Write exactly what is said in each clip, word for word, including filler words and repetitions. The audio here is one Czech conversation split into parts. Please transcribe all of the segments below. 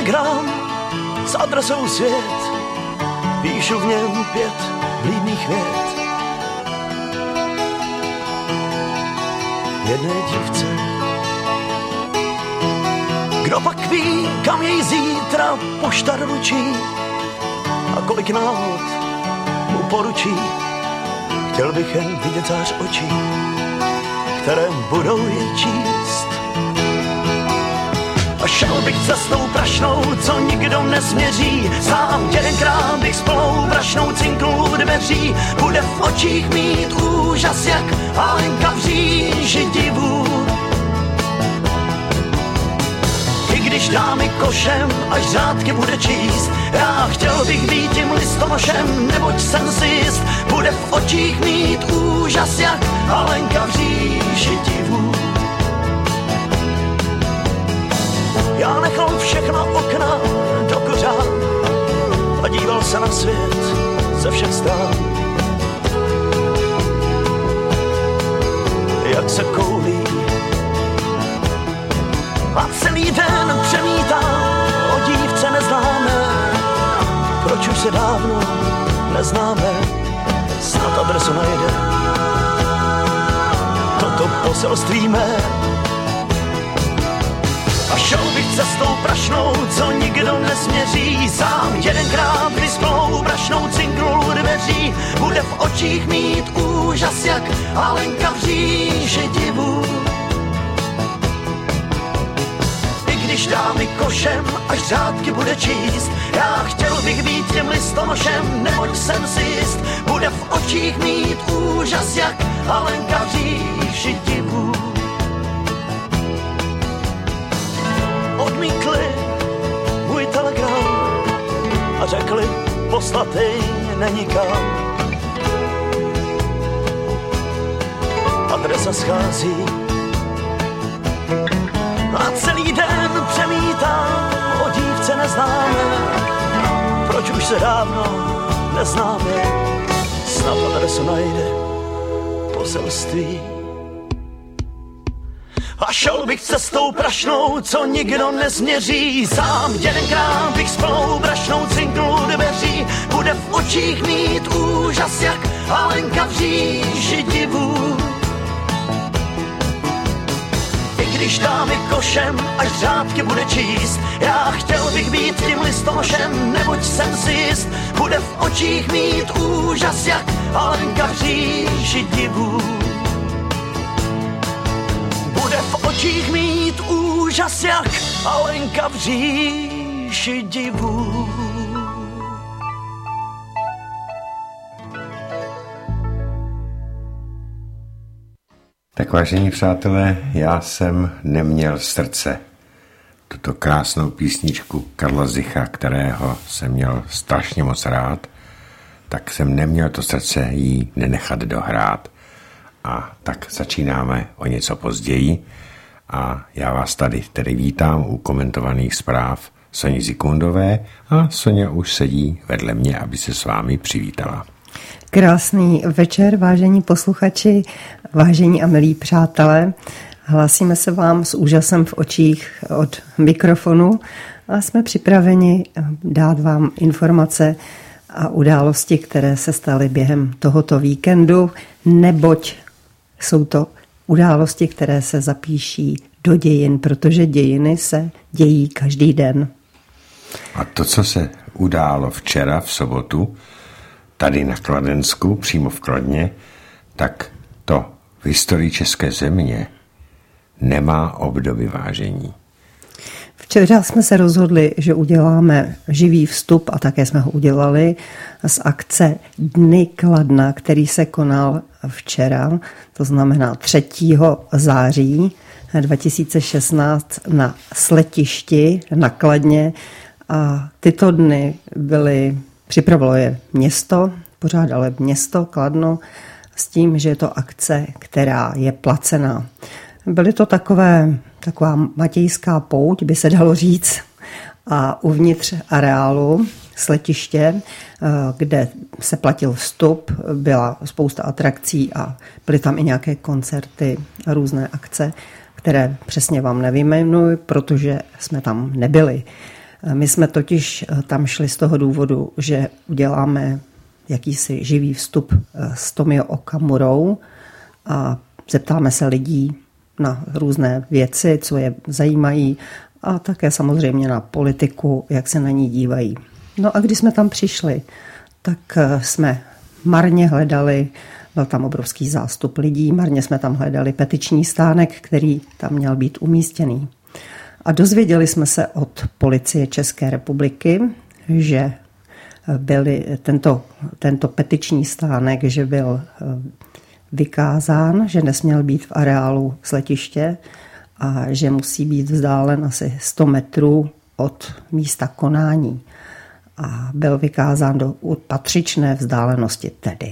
telegram s adresou svět, píšu v něm pět vlídných vět. Jedné dívce, kdo pak ví, kam jej zítra pošta doručí a kolik náhod mu poručí. Chtěl bych jen vidět zář očí, které budou jej číst. A šel bych cestou prašnou, co nikdo nesměří. Sám jedenkrát bych s plnou brašnou cinknul u dveří. Bude v očích mít úžas jak Alenka v říži divů. I když dá mi košem, až řádky bude číst, já chtěl bych být tím listonošem, neboť jsem si jist. Bude v očích mít úžas jak Alenka v říži divů. Já nechal všechna okna do kořán a díval se na svět ze všech stran. Jak se koulí a celý den přemítám o dívce neznámé. Proč už se dávno neznáme, snad adresu najde toto poselství mé. A šel bych cestou prašnou, co nikdo nesměří. Sám jedenkrát vyspnou brašnou cinknul u dveří. Bude v očích mít úžas jak Alenka v říži divů. I když dá mi košem, až řádky bude číst, já chtěl bych být tím listonošem, neboť jsem si jist. Bude v očích mít úžas jak Alenka v říži divů. Odmítli můj telegram a řekli, poslat jej není kam. Adresa schází a celý den přemítám o dívce neznámé. Proč už se dávno neznáme, snad adresu najde poselství. A šel bych cestou prašnou, co nikdo nesměří. Sám jedenkrát bych s plnou brašnou cinknul u dveří. Bude v očích mít úžas jak Alenka v říži divů. I když dá mi košem, až řádky bude číst, já chtěl bych být tím listonošem, neboť jsem si jist. Bude v očích mít úžas jak Alenka v říži divů. Bude v očích mít úžas jak Alenka v říši divů. Tak vážení přátelé, já jsem neměl srdce. Tuto krásnou písničku Karla Zicha, kterého jsem měl strašně moc rád, tak jsem neměl to srdce jí nenechat dohrát. A tak začínáme o něco později a já vás tady tedy vítám u komentovaných zpráv Soni Zikmundové a Soňa už sedí vedle mě, aby se s vámi přivítala. Krásný večer, vážení posluchači, vážení a milí přátelé. Hlásíme se vám s úžasem v očích od mikrofonu a jsme připraveni dát vám informace a události, které se staly během tohoto víkendu, neboť jsou to události, které se zapíší do dějin, protože dějiny se dějí každý den. A to, co se událo včera v sobotu, tady na Kladensku, přímo v Kladně, tak to v historii české země nemá obdoby, vážení. Včera jsme se rozhodli, že uděláme živý vstup a také jsme ho udělali z akce Dny Kladna, který se konal včera, to znamená třetího září dva tisíce šestnáct na Sletišti na Kladně. A tyto dny byly, připravilo je město, pořádalo město Kladno s tím, že je to akce, která je placená. Byly to takové, taková matějská pouť, by se dalo říct, a uvnitř areálu Sletiště, kde se platil vstup, byla spousta atrakcí a byly tam i nějaké koncerty, různé akce, které přesně vám nevyjmenuji, protože jsme tam nebyli. My jsme totiž tam šli z toho důvodu, že uděláme jakýsi živý vstup s Tomio Okamurou a zeptáme se lidí na různé věci, co je zajímají a také samozřejmě na politiku, jak se na ní dívají. No a když jsme tam přišli, tak jsme marně hledali, byl tam obrovský zástup lidí, marně jsme tam hledali petiční stánek, který tam měl být umístěný. A dozvěděli jsme se od policie České republiky, že byli tento, tento petiční stánek, že byl vykázán, že nesměl být v areálu z letiště a že musí být vzdálen asi sto metrů od místa konání. A byl vykázán do patřičné vzdálenosti tedy.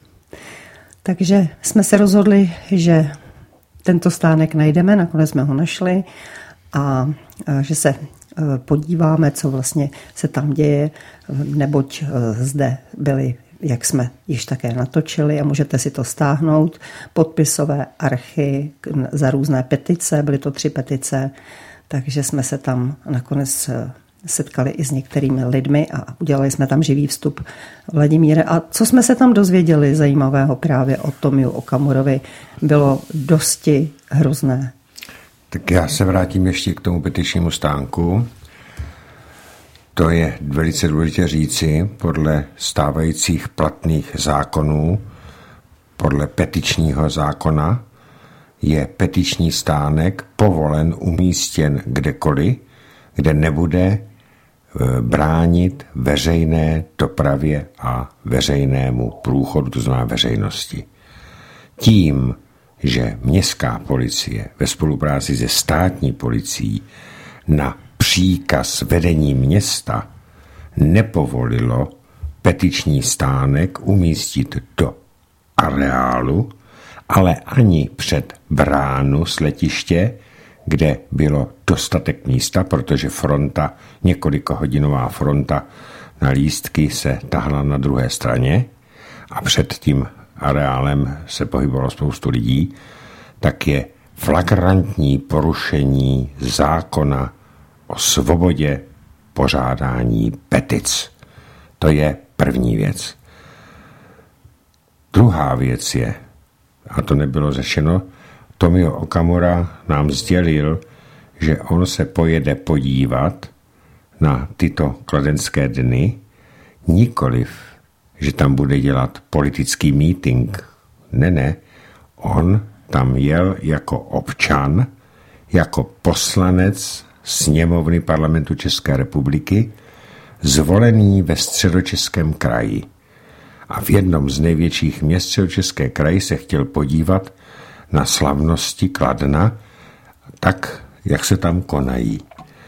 Takže jsme se rozhodli, že tento stánek najdeme, nakonec jsme ho našli a že se podíváme, co vlastně se tam děje, neboť zde byly, jak jsme již také natočili a můžete si to stáhnout, podpisové archy za různé petice, byly to tři petice, takže jsme se tam nakonec setkali i s některými lidmi a udělali jsme tam živý vstup. Vladimíre, a co jsme se tam dozvěděli zajímavého právě o Tomiu Okamurovi, bylo dosti hrozné. Tak já se vrátím ještě k tomu petičnímu stánku. To je velice důležité říci, podle stávajících platných zákonů, podle petičního zákona, je petiční stánek povolen umístěn kdekoliv, kde nebude bránit veřejné dopravě a veřejnému průchodu, to znamená veřejnosti. Tím, že městská policie ve spolupráci se státní policií na příkaz vedení města nepovolilo petiční stánek umístit do areálu, ale ani před bránu z letiště, kde bylo dostatek místa, protože fronta, několikahodinová fronta na lístky se tahla na druhé straně a před tím areálem se pohybovalo spoustu lidí, tak je flagrantní porušení zákona o svobodě pořádání petic. To je první věc. Druhá věc je, a to nebylo řešeno, Tomio Okamura nám sdělil, že on se pojede podívat na tyto kladenské dny, nikoliv, že tam bude dělat politický meeting. Ne, ne, on tam jel jako občan, jako poslanec sněmovny parlamentu České republiky, zvolený ve Středočeském kraji. A v jednom z největších měst Středočeské kraji se chtěl podívat na slavnosti Kladna, tak, jak se tam konají.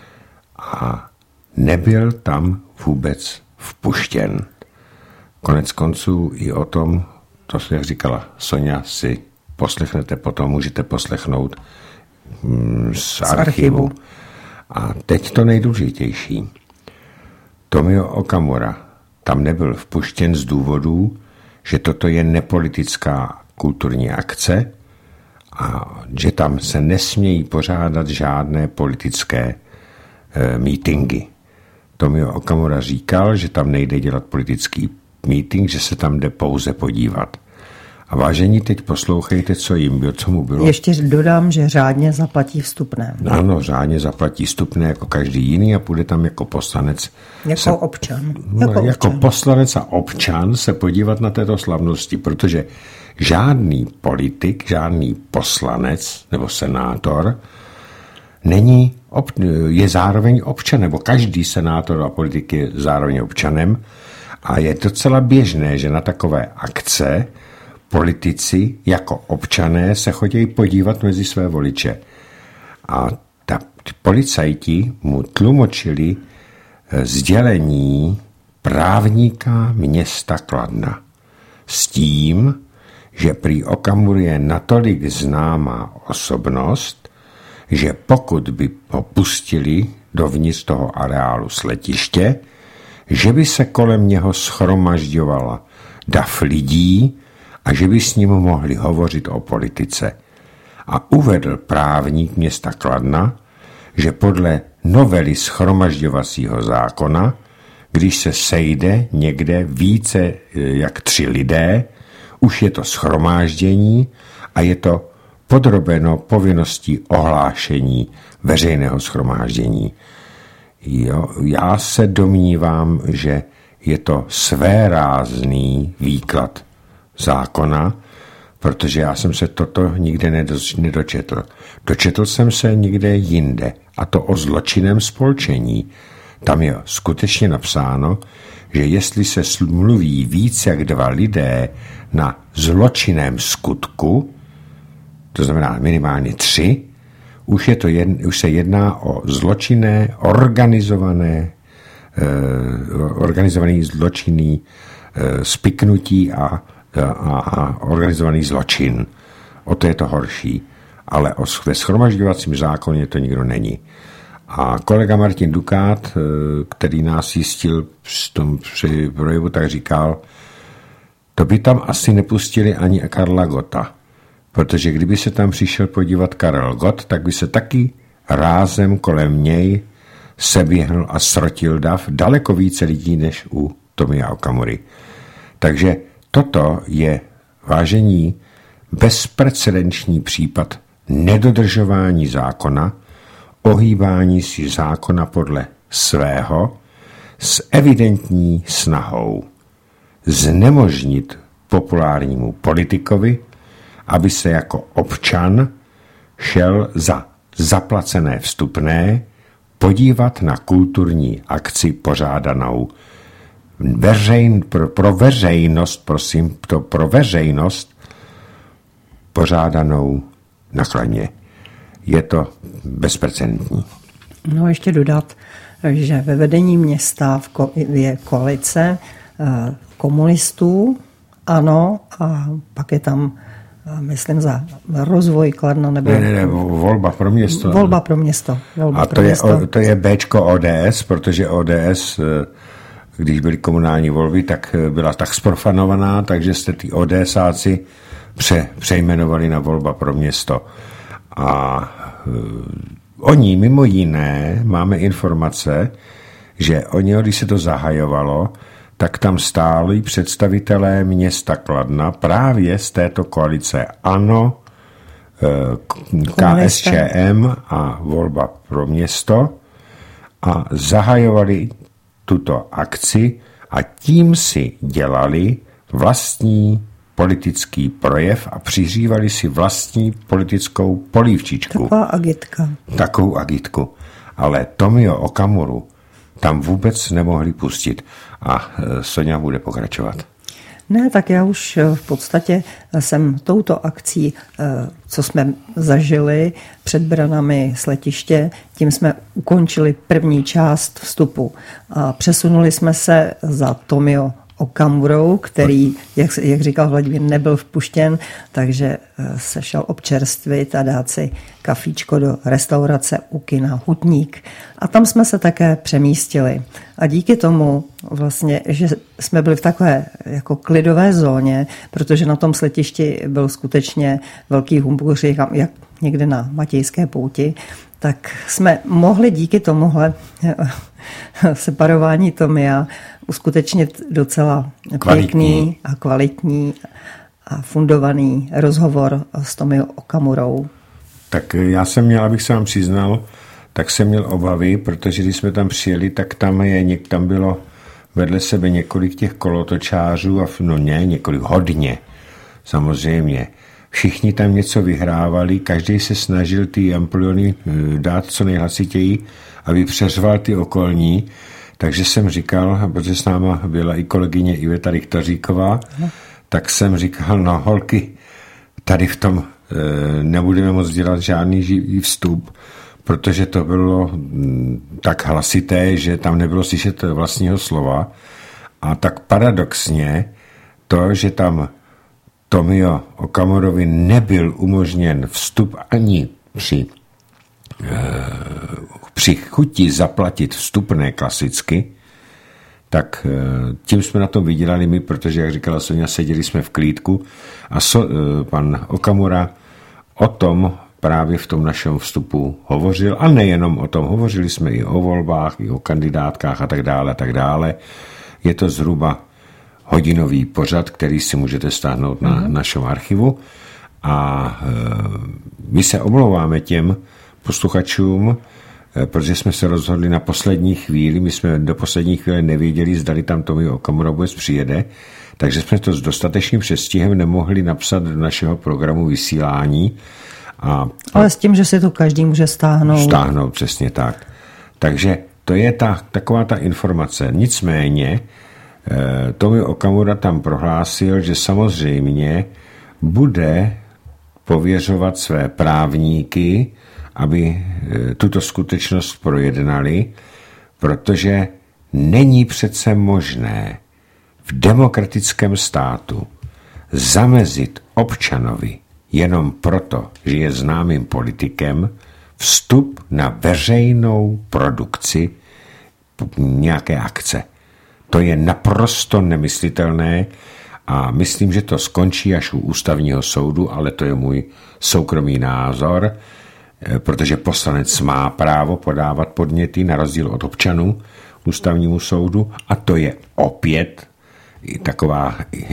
A nebyl tam vůbec vpuštěn. Konec konců i o tom, to, jak říkala Sonja, si poslechnete potom, můžete poslechnout mm, z, z archivu. archivu. A teď to nejdůležitější. Tomio Okamura tam nebyl vpuštěn z důvodů, že toto je nepolitická kulturní akce a že tam se nesmějí pořádat žádné politické e, mítingy. Tomio Okamura říkal, že tam nejde dělat politický meeting, že se tam jde pouze podívat. A vážení, teď poslouchejte, co jim bylo, co mu bylo. Ještě dodám, že řádně zaplatí vstupné. Ano, řádně zaplatí vstupné jako každý jiný a půjde tam jako poslanec. Jako se, občan. No, jako, jako občan. poslanec a občan se podívat na této slavnosti, protože žádný politik, žádný poslanec nebo senátor není, je zároveň občan, nebo každý senátor a politik je zároveň občanem a je docela běžné, že na takové akce politici jako občané se chodí podívat mezi své voliče. A ta policajti mu tlumočili sdělení právníka města Kladna s tím, že prý Okamur je natolik známá osobnost, že pokud by ho pustili dovnitř toho areálu z letiště, že by se kolem něho schromažďovala dav lidí a že by s ním mohli hovořit o politice. A uvedl právník města Kladna, že podle novely shromažďovacího zákona, když se sejde někde více jak tři lidé, už je to shromáždění a je to podrobeno povinností ohlášení veřejného shromáždění. Jo, já se domnívám, že je to svérázný výklad zákona, protože já jsem se toto nikde nedočetl. Dočetl jsem se někde jinde, a to o zločinném spolčení. Tam je skutečně napsáno, že jestli se mluví víc jak dva lidé na zločinném skutku, to znamená minimálně tři, už, je to jed, už se jedná o zločinné, organizované, eh, organizovaný zločinný eh, spiknutí a, a, a organizovaný zločin. O to je to horší. Ale o, ve shromažďovacím zákoně to nikdo není. A kolega Martin Dukát, který nás jistil při projevu, tak říkal, to by tam asi nepustili ani Karla Gotta, protože kdyby se tam přišel podívat Karel Gott, tak by se taky rázem kolem něj seběhnul a srotil dav daleko více lidí než u Tomia Okamury. Takže toto je, vážení, bezprecedenční případ nedodržování zákona, ohýbání si zákona podle svého s evidentní snahou znemožnit populárnímu politikovi, aby se jako občan šel za zaplacené vstupné podívat na kulturní akci pořádanou veřejn, pro, pro veřejnost, prosím, to pro veřejnost pořádanou na Kladně. Je to bezprecedentní. No ještě dodat, že ve vedení města je koalice komunistů, ano, a pak je tam, myslím, za rozvoj Kladna. Nebo... Ne, ne, ne, volba pro město. Volba pro město. Volba a to je, o, to je Bčko O D S, protože O D S, když byly komunální volby, tak byla tak sprofanovaná, takže jste ty ODSáci pře, přejmenovali na volba pro město. A o ní mimo jiné máme informace, že oni, když se to zahajovalo, tak tam stáli představitelé města Kladna právě z této koalice ANO, K S Č M a volba pro město a zahajovali tuto akci a tím si dělali vlastní politický projev a přihřívali si vlastní politickou polívčičku. Taková agitka. Takovou agitku. Ale Tomio Okamuru tam vůbec nemohli pustit. A Soňa bude pokračovat. Ne, tak já už v podstatě jsem touto akcí, co jsme zažili před branami z letiště, tím jsme ukončili první část vstupu a přesunuli jsme se za Tomio Okamurou, který, jak, jak říkal Vladimír, nebyl vpuštěn, takže se šel občerstvit a dát si kafíčko do restaurace u kina Hutník. A tam jsme se také přemístili. A díky tomu vlastně, že jsme byli v takové jako klidové zóně, protože na tom sletišti byl skutečně velký humbuři, jak někde na Matějské pouti, tak jsme mohli díky tomuhle separování Tomia uskutečnit docela kvalitní. pěkný a kvalitní a fundovaný rozhovor s Tomio Okamurou. Tak já jsem měl, abych se vám přiznal, tak jsem měl obavy, protože když jsme tam přijeli, tak tam, je, tam bylo vedle sebe několik těch kolotočářů, a no ne, několik, hodně, samozřejmě. Všichni tam něco vyhrávali, každý se snažil ty ampliony dát co nejhlasitěji, aby přeřval ty okolní. Takže jsem říkal, protože s náma byla i kolegyně Iveta Richtaříková, no. tak jsem říkal, no holky, tady v tom e, nebudeme moc dělat žádný živý vstup, protože to bylo m, tak hlasité, že tam nebylo slyšet vlastního slova. A tak paradoxně to, že tam Tomio Okamurovi nebyl umožněn vstup ani při při chuti zaplatit vstupné klasicky, tak tím jsme na tom vydělali my, protože, jak říkala Soňa, seděli jsme v klídku a so, pan Okamura o tom právě v tom našem vstupu hovořil. A nejenom o tom, hovořili jsme i o volbách, i o kandidátkách a tak dále, a tak dále. Je to zhruba hodinový pořad, který si můžete stáhnout na mm. našem archivu. A e, my se omlouváme těm posluchačům, e, protože jsme se rozhodli na poslední chvíli, my jsme do poslední chvíle nevěděli, zdali tam Tomio Okamura vůbec přijede, takže jsme to s dostatečným předstihem nemohli napsat do našeho programu vysílání. A, Ale s tím, že si to každý může stáhnout. Stáhnout, přesně tak. Takže to je ta, taková ta informace. Nicméně e, Tomio Okamura tam prohlásil, že samozřejmě bude pověřovat své právníky, aby tuto skutečnost projednali, protože není přece možné v demokratickém státu zamezit občanovi jenom proto, že je známým politikem, vstup na veřejnou produkci nějaké akce. To je naprosto nemyslitelné a myslím, že to skončí až u ústavního soudu, ale to je můj soukromý názor, protože poslanec má právo podávat podněty na rozdíl od občanů ústavnímu soudu a to je opět taková,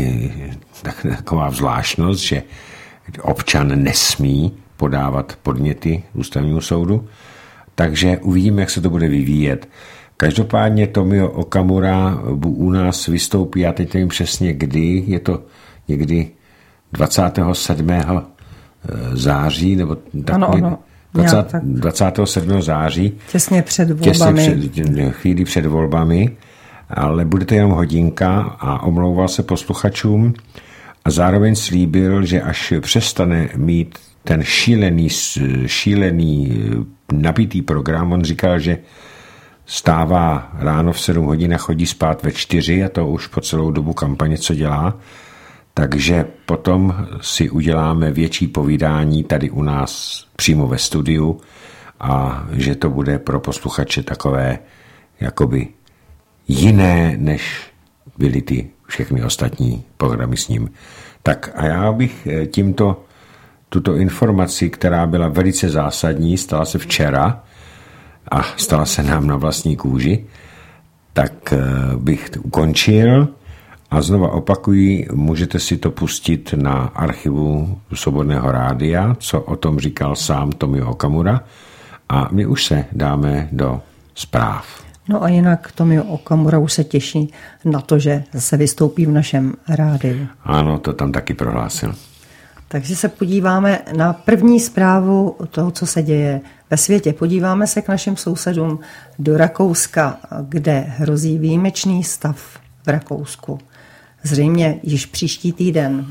taková zvláštnost, že občan nesmí podávat podněty ústavnímu soudu, takže uvidíme, jak se to bude vyvíjet. Každopádně Tomio Okamura u nás vystoupí, já teď nevím přesně kdy, je to někdy dvacátého sedmého září, nebo tak, ano, ano. dvacátého, tak. dvacátého sedmého září. Těsně před volbami. Těsně před, chvíli před volbami, ale bude to jenom hodinka a omlouval se posluchačům a zároveň slíbil, že až přestane mít ten šílený, šílený nabitý program, on říkal, že stává ráno v sedm hodin a chodí spát ve čtyři a to už po celou dobu kampaně, co dělá. Takže potom si uděláme větší povídání tady u nás přímo ve studiu a že to bude pro posluchače takové jakoby jiné, než byly ty všechny ostatní programy s ním. Tak a já bych tímto tuto informaci, která byla velice zásadní, stala se včera, a stala se nám na vlastní kůži, tak bych ukončil a znova opakuji, můžete si to pustit na archivu Svobodného rádia, co o tom říkal sám Tomio Okamura a my už se dáme do zpráv. No a jinak Tomio Okamura už se těší na to, že se vystoupí v našem rádiu. Ano, to tam taky prohlásil. Takže se podíváme na první zprávu toho, co se děje ve světě. Podíváme se k našim sousedům do Rakouska, kde hrozí výjimečný stav v Rakousku. Zřejmě již příští týden,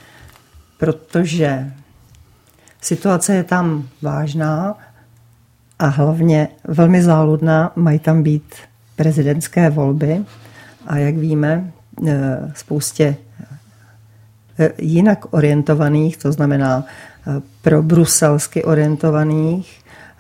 protože situace je tam vážná a hlavně velmi záludná. Mají tam být prezidentské volby a jak víme, spoustě jinak orientovaných, to znamená pro bruselsky orientovaných,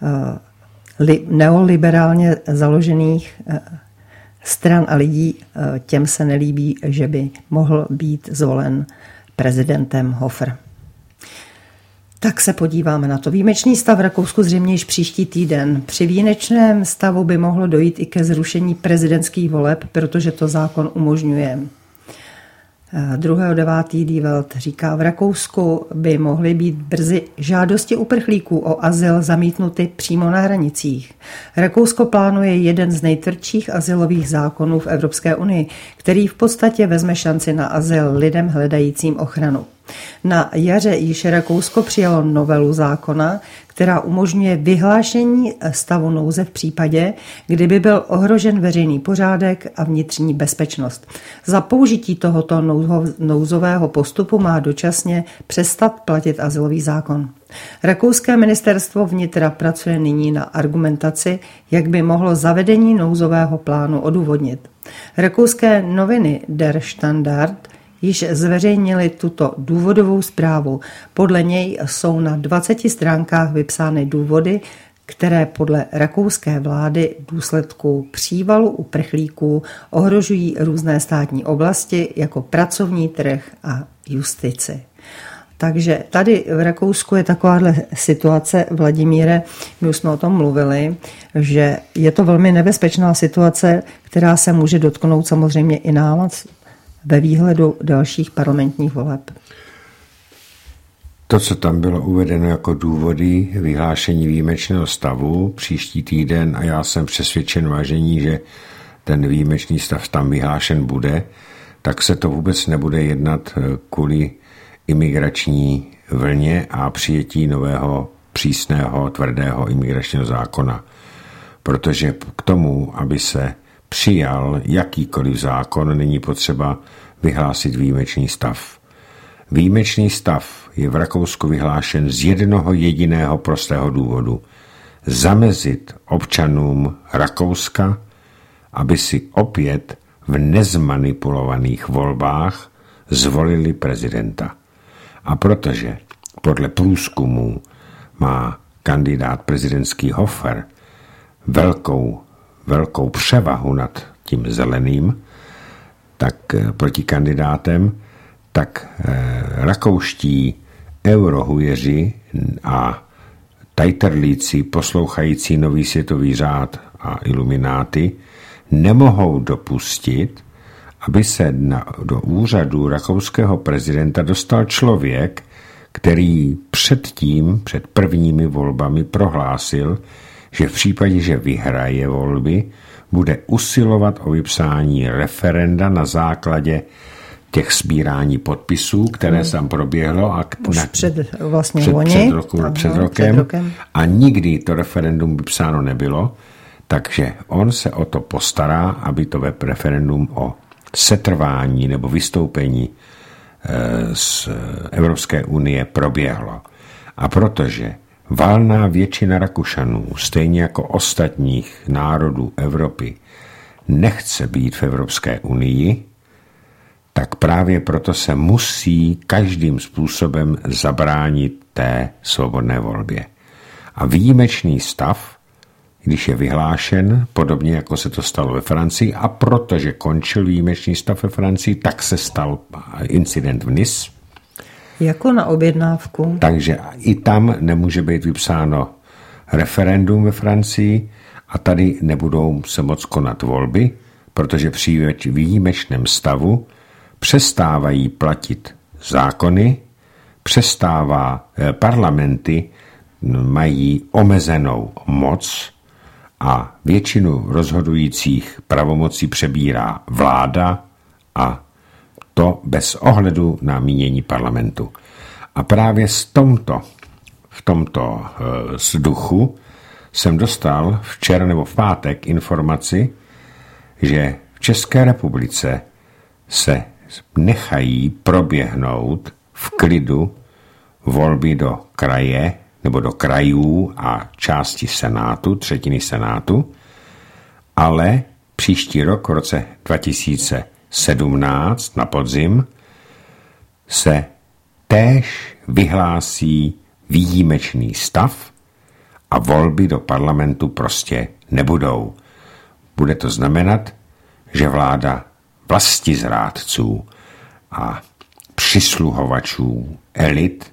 neoliberálně založených stran a lidí, těm se nelíbí, že by mohl být zvolen prezidentem Hofer. Tak se podíváme na to. Výjimečný stav v Rakousku zřejmě již příští týden. Při výjimečném stavu by mohlo dojít i ke zrušení prezidentských voleb, protože to zákon umožňuje. druhého devátého Die Welt říká, v Rakousku by mohly být brzy žádosti uprchlíků o azyl zamítnuty přímo na hranicích. Rakousko plánuje jeden z nejtvrdších azylových zákonů v Evropské unii, který v podstatě vezme šanci na azyl lidem hledajícím ochranu. Na jaře již Rakousko přijalo novelu zákona, která umožňuje vyhlášení stavu nouze v případě, kdyby byl ohrožen veřejný pořádek a vnitřní bezpečnost. Za použití tohoto nouzového postupu má dočasně přestat platit azylový zákon. Rakouské ministerstvo vnitra pracuje nyní na argumentaci, jak by mohlo zavedení nouzového plánu odůvodnit. Rakouské noviny Der Standard již zveřejnili tuto důvodovou zprávu. Podle něj jsou na dvaceti stránkách vypsány důvody, které podle rakouské vlády v důsledku přívalu uprchlíků ohrožují různé státní oblasti jako pracovní trh a justici. Takže tady v Rakousku je takováhle situace, Vladimíre, my už jsme o tom mluvili, že je to velmi nebezpečná situace, která se může dotknout samozřejmě i nás ve výhledu dalších parlamentních voleb. To, co tam bylo uvedeno jako důvody vyhlášení výjimečného stavu příští týden, a já jsem přesvědčen, vážení, že ten výjimečný stav tam vyhlášen bude, tak se to vůbec nebude jednat kvůli imigrační vlně a přijetí nového přísného, tvrdého imigračního zákona. Protože k tomu, aby se přijal jakýkoliv zákon, není potřeba vyhlásit výjimečný stav. Výjimečný stav je v Rakousku vyhlášen z jednoho jediného prostého důvodu. Zamezit občanům Rakouska, aby si opět v nezmanipulovaných volbách zvolili prezidenta. A protože podle průzkumů má kandidát prezidentský Hofer velkou, velkou převahu nad tím zeleným, tak proti kandidátem, tak eh, rakouští eurohujeři a tajterlíci poslouchající nový světový řád a ilumináty nemohou dopustit, aby se na, do úřadu rakouského prezidenta dostal člověk, který předtím, před prvními volbami prohlásil, že v případě, že vyhraje volby, bude usilovat o vypsání referenda na základě těch sbírání podpisů, které hmm. tam proběhlo a Už na, před, vlastně před, loni, před, roku, Aha, před, rokem, před rokem a nikdy to referendum vypsáno nebylo, takže on se o to postará, aby to web referendum o setrvání nebo vystoupení z Evropské unie proběhlo. A protože valná většina Rakušanů, stejně jako ostatních národů Evropy, nechce být v Evropské unii, tak právě proto se musí každým způsobem zabránit té svobodné volbě. A výjimečný stav, když je vyhlášen, podobně jako se to stalo ve Francii, a protože končil výjimečný stav ve Francii, tak se stal incident v Nice. Jako na objednávku. Takže i tam nemůže být vypsáno referendum ve Francii a tady nebudou se moc konat volby, protože při výjimečném stavu přestávají platit zákony, přestává parlamenty, mají omezenou moc a většinu rozhodujících pravomocí přebírá vláda, a to bez ohledu na mínění parlamentu. A právě z tomto, v tomto e, duchu jsem dostal včera nebo v pátek informaci, že v České republice se nechají proběhnout v klidu volby do kraje nebo do krajů a části senátu, třetiny senátu, ale příští rok, v roce dva tisíce sedmnáct na podzim, se též vyhlásí výjimečný stav a volby do parlamentu prostě nebudou. Bude to znamenat, že vláda vlastizrádců a přisluhovačů elit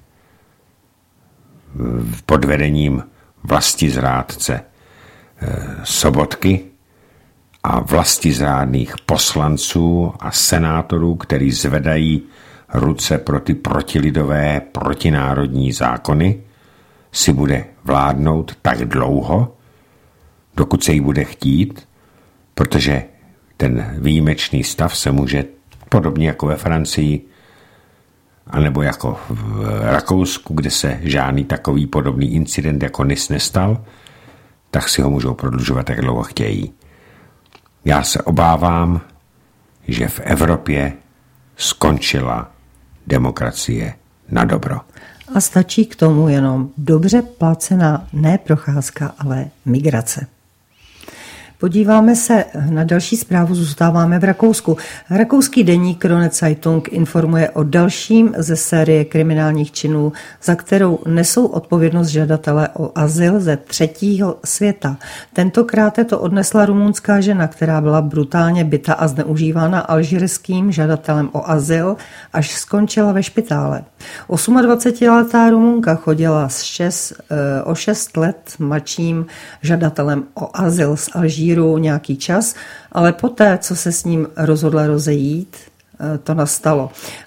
pod vedením vlastizrádce Sobotky a vlastizrádných poslanců a senátorů, kteří zvedají ruce pro ty protilidové, protinárodní zákony, si bude vládnout tak dlouho, dokud se jí bude chtít, protože ten výjimečný stav se může podobně jako ve Francii anebo jako v Rakousku, kde se žádný takový podobný incident jako Nice nestal, tak si ho můžou prodlužovat, jak dlouho chtějí. Já se obávám, že v Evropě skončila demokracie na dobro. A stačí k tomu jenom dobře placená ne procházka, ale migrace. Podíváme se na další zprávu, zůstáváme v Rakousku. Rakouský deník Krone Zeitung informuje o dalším ze série kriminálních činů, za kterou nesou odpovědnost žadatelé o azyl ze třetího světa. Tentokrát to odnesla rumunská žena, která byla brutálně bita a zneužívána alžírským žadatelem o azyl, až skončila ve špitále. osmadvacetiletá Rumunka chodila s šest, o šest let mladším žadatelem o azyl z Alžíru nějaký čas, ale poté, co se s ním rozhodla rozejít, to nastalo.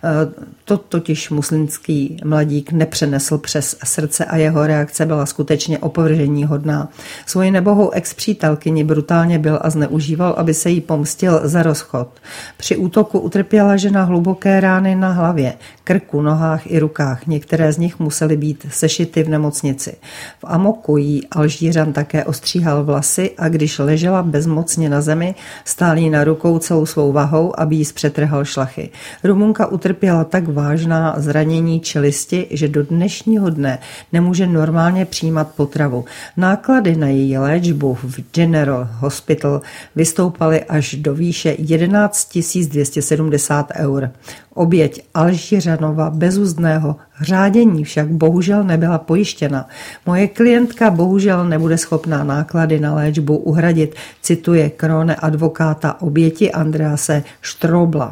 To totiž muslimský mladík nepřenesl přes srdce a jeho reakce byla skutečně opovrženíhodná. Svoji nebohou ex-přítelkyni brutálně byl a zneužíval, aby se jí pomstil za rozchod. Při útoku utrpěla žena hluboké rány na hlavě, krku, nohách i rukách. Některé z nich musely být sešity v nemocnici. V amoku jí Alžířan také ostříhal vlasy a když ležela bezmocně na zemi, stál jí na rukou celou svou vahou, aby jí zpřetrhal šlachy. Rumunka utrpěla tak vážná zranění čelisti, že do dnešního dne nemůže normálně přijímat potravu. Náklady na její léčbu v General Hospital vystoupaly až do výše jedenáct tisíc dvě stě sedmdesát eur. Oběť Alžířanova bezúzdného řádění však bohužel nebyla pojištěna. Moje klientka bohužel nebude schopná náklady na léčbu uhradit, cituje Krone advokáta oběti Andrease Štrobla.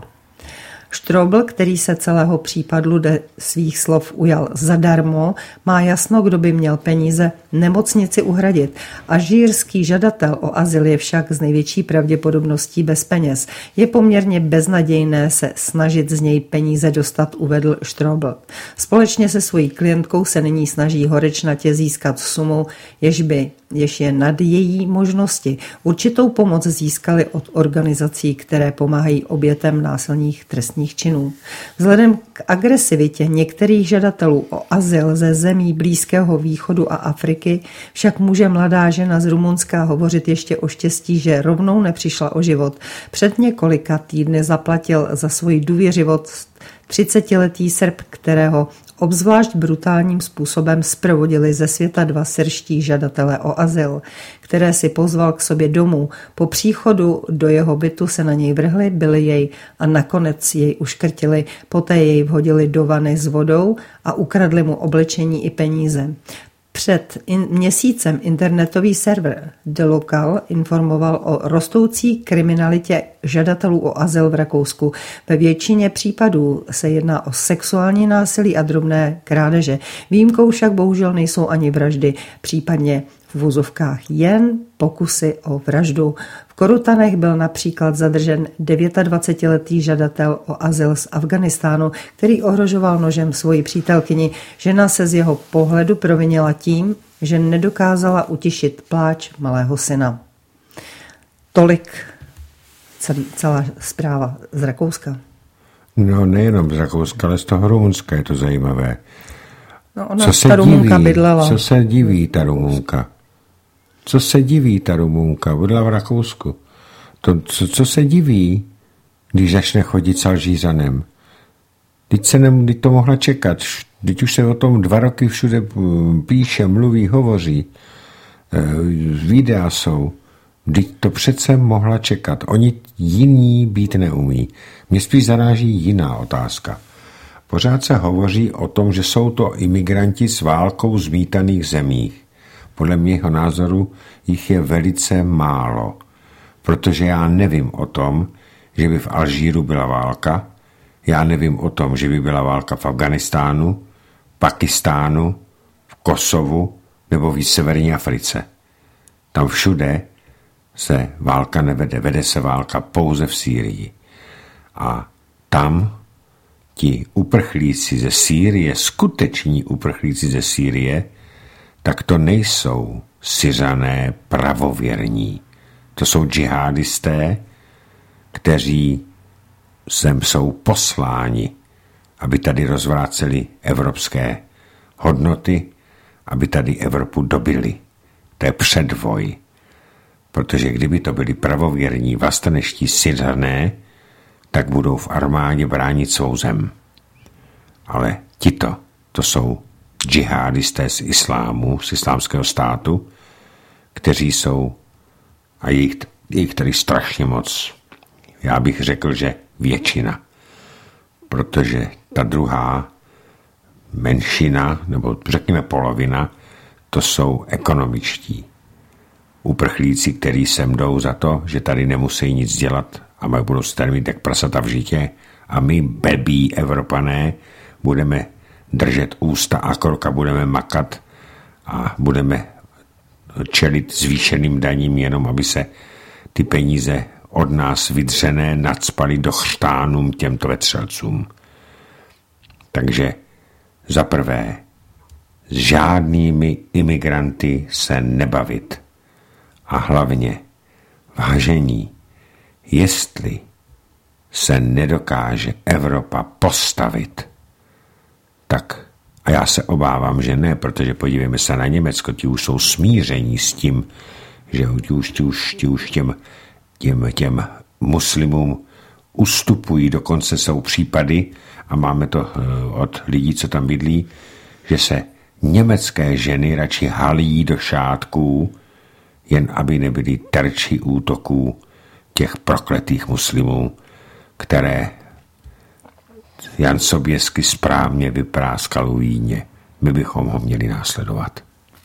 Štrobl, který se celého případu dle svých slov ujal zadarmo, má jasno, kdo by měl peníze nemocnici uhradit. Alžírský žadatel o azyl je však z největší pravděpodobností bez peněz. Je poměrně beznadějné se snažit z něj peníze dostat, uvedl Štrobl. Společně se svojí klientkou se nyní snaží horečnatě získat sumu, jež by jež je nad její možnosti. Určitou pomoc získali od organizací, které pomáhají obětem násilných trestních činů. Vzhledem k agresivitě některých žadatelů o azyl ze zemí Blízkého východu a Afriky však může mladá žena z Rumunska hovořit ještě o štěstí, že rovnou nepřišla o život. Před několika týdny zaplatil za svoji důvěřivost třicetiletý Srb, kterého obzvlášť brutálním způsobem zprovodili ze světa dva syrští žadatelé o azyl, které si pozval k sobě domů. Po příchodu do jeho bytu se na něj vrhli, byli jej a nakonec jej uškrtili, poté jej vhodili do vany s vodou a ukradli mu oblečení i peníze. Před in, měsícem internetový server The Local informoval o rostoucí kriminalitě žadatelů o azyl v Rakousku. Ve většině případů se jedná o sexuální násilí a drobné krádeže. Výjimkou však bohužel nejsou ani vraždy, případně v vozovkách jen pokusy o vraždu. V Korutanech byl například zadržen dvacetidevítiletý žadatel o azyl z Afghánistánu, který ohrožoval nožem svoji přítelkyni. Žena se z jeho pohledu provinila tím, že nedokázala utišit pláč malého syna. Tolik celá zpráva z Rakouska. No nejenom z Rakouska, ale z toho Rumunska je to zajímavé. No ona, co se ta Rumunka diví, bydlela. Co se diví ta Rumunka? Co se diví ta Rumunka? Bydla v Rakousku. To, co, co se diví, když začne chodit s Alžířanem? Teď se nem, teď to mohla čekat. Teď už se o tom dva roky všude píše, mluví, hovoří. Videa jsou. Teď to přece mohla čekat. Oni jiní být neumí. Mě spíš zaráží jiná otázka. Pořád se hovoří o tom, že jsou to imigranti s válkou zmítaných zemích. Podle mého názoru jich je velice málo, protože já nevím o tom, že by v Alžíru byla válka, já nevím o tom, že by byla válka v Afghánistánu, Pakistánu, v Kosovu nebo v severní Africe. Tam všude se válka nevede, vede se válka pouze v Sýrii. A tam ti uprchlíci ze Sýrie, skuteční uprchlíci ze Sýrie, tak to nejsou Syřané pravověrní. To jsou džihadisté, kteří sem jsou posláni, aby tady rozvráceli evropské hodnoty, aby tady Evropu dobili. To je předvoj. Protože kdyby to byli pravověrní vlasteneští Syřané, tak budou v armádě bránit svou zem. Ale tito, to jsou džihadisté z islámu, z islámského státu, kteří jsou, a jejich je jich tady strašně moc. Já bych řekl, že většina. Protože ta druhá menšina, nebo řekněme polovina, to jsou ekonomičtí. Uprchlíci, kteří sem jdou za to, že tady nemusí nic dělat a mají budou se tady mít jak prasata v žitě a my blbí Evropané budeme držet ústa a krok a budeme makat a budeme čelit zvýšeným daním, jenom aby se ty peníze od nás vydřené nadspaly do chřtánům těmto vetřelcům. Takže za prvé, s žádnými imigranty se nebavit. A hlavně, vážení, jestli se nedokáže Evropa postavit, tak, a já se obávám, že ne, protože podívejme se na Německo, ti už jsou smíření s tím, že ti už, ti už, ti už těm, těm, těm muslimům ustupují, dokonce jsou případy, a máme to od lidí, co tam bydlí, že se německé ženy radši halí do šátků, jen aby nebyly terči útoků těch prokletých muslimů, které Jan Soběsky správně vypráskal u Vídně. My bychom ho měli následovat.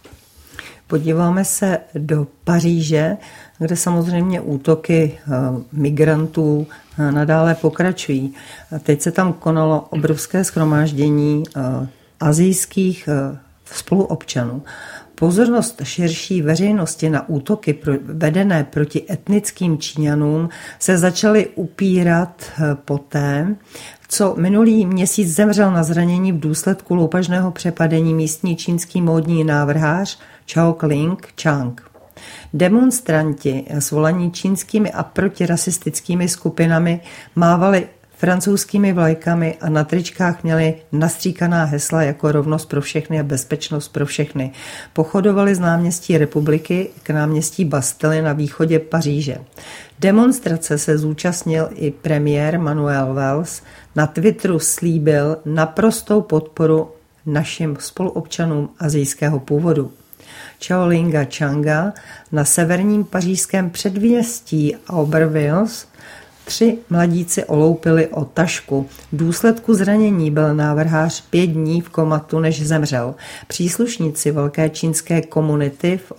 Podíváme se do Paříže, kde samozřejmě útoky migrantů nadále pokračují. Teď se tam konalo obrovské shromáždění asijských spoluobčanů. Pozornost širší veřejnosti na útoky vedené proti etnickým Číňanům se začaly upírat poté, co minulý měsíc zemřel na zranění v důsledku loupežného přepadení místní čínský módní návrhář Chao Kling Chang. Demonstranti, svolaní čínskými a protirasistickými skupinami, mávali francouzskými vlajkami a na tričkách měli nastříkaná hesla jako rovnost pro všechny a bezpečnost pro všechny. Pochodovali z náměstí Republiky k náměstí Bastily na východě Paříže. Demonstrace se zúčastnil i premiér Manuel Valls. Na Twitteru slíbil naprostou podporu našim spoluobčanům asijského původu. Chaolinga Changa na severním pařížském předměstí Aubervilliers tři mladíci oloupili o tašku. V důsledku zranění byl návrhář pět dní v komatu, než zemřel. Příslušníci velké čínské komunity v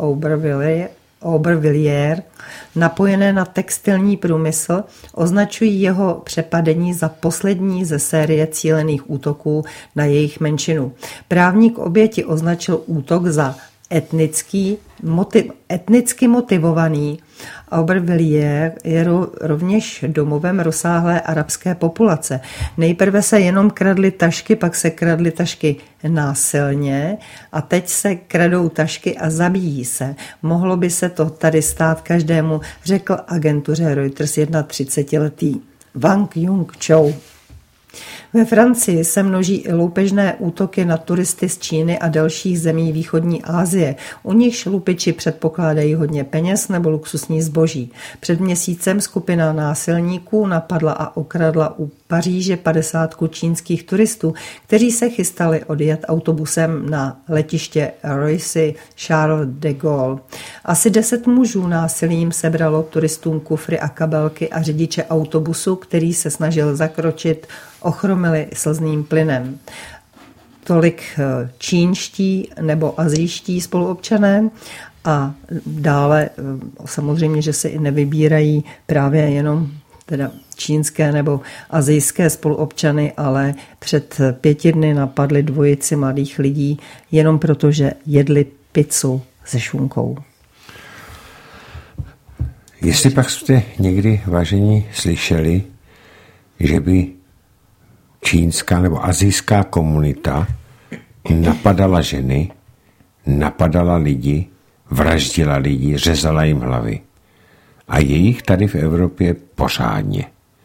Aubervilliers, napojené na textilní průmysl, označují jeho přepadení za poslední ze série cílených útoků na jejich menšinu. Právník oběti označil útok za etnický, motiv, etnicky motivovaný. Aubervilliers je rovněž domovem rozsáhlé arabské populace. Nejprve se jenom kradly tašky, pak se kradly tašky násilně a teď se kradou tašky a zabíjí se. Mohlo by se to tady stát každému, řekl agentuře Reuters třicetiletý Wang Jung-chou. Ve Francii se množí i loupežné útoky na turisty z Číny a dalších zemí východní Asie. U nichž lupiči předpokládají hodně peněz nebo luxusní zboží. Před měsícem skupina násilníků napadla a okradla u Paříže padesátku čínských turistů, kteří se chystali odjet autobusem na letiště Roissy Charles de Gaulle. Asi deset mužů násilím sebralo turistům kufry a kabelky a řidiče autobusu, který se snažil zakročit, ochromili slzným plynem. Tolik čínští nebo asijští spoluobčané a dále samozřejmě, že se i nevybírají právě jenom teda čínské nebo asijské spoluobčany, ale před pěti dny napadli dvojici mladých lidí jenom proto, že jedli pizzu se šunkou. Jestli pak jste někdy, vážení, slyšeli, že by čínská nebo asijská komunita napadala ženy, napadala lidi, vraždila lidi, řezala jim hlavy. A je jich tady v Evropě pořádně.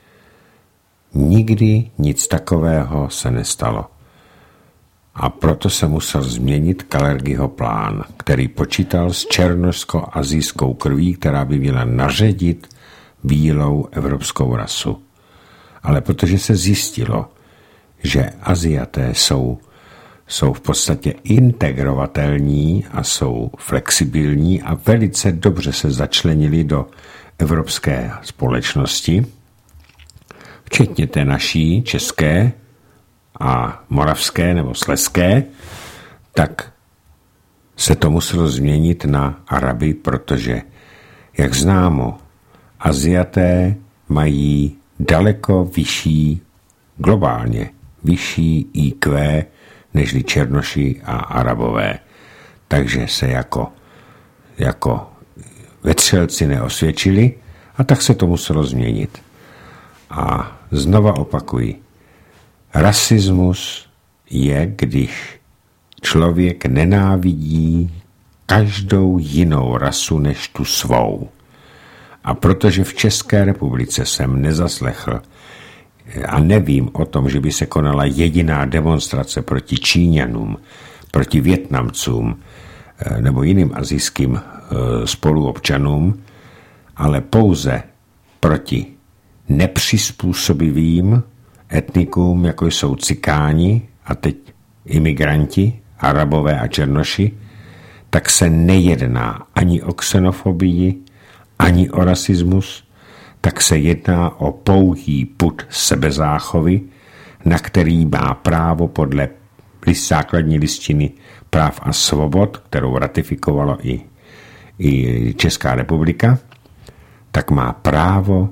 Nikdy nic takového se nestalo. A proto se musel změnit Kalergiho plán, který počítal s černošsko-asijskou krví, která by měla naředit bílou evropskou rasu. Ale protože se zjistilo, že Aziaté jsou, jsou v podstatě integrovatelní a jsou flexibilní a velice dobře se začlenili do evropské společnosti, včetně té naší české a moravské nebo slezské, tak se to muselo změnit na Araby, protože, jak známo, Aziaté mají daleko vyšší, globálně vyšší í kvé nežli Černoši a Arabové. Takže se jako, jako vetřelci neosvědčili a tak se to muselo změnit. A znova opakuji, rasismus je, když člověk nenávidí každou jinou rasu než tu svou. A protože v České republice jsem nezaslechl a nevím o tom, že by se konala jediná demonstrace proti Číňanům, proti Vietnamcům nebo jiným asijským spoluobčanům, ale pouze proti nepřizpůsobivým etnikům, jako jsou cikáni a teď imigranti, Arabové a Černoši, tak se nejedná ani o xenofobii, ani o rasismus, tak se jedná o pouhý pud sebezáchovy, na který má právo podle základní listiny práv a svobod, kterou ratifikovalo i, i Česká republika, tak má právo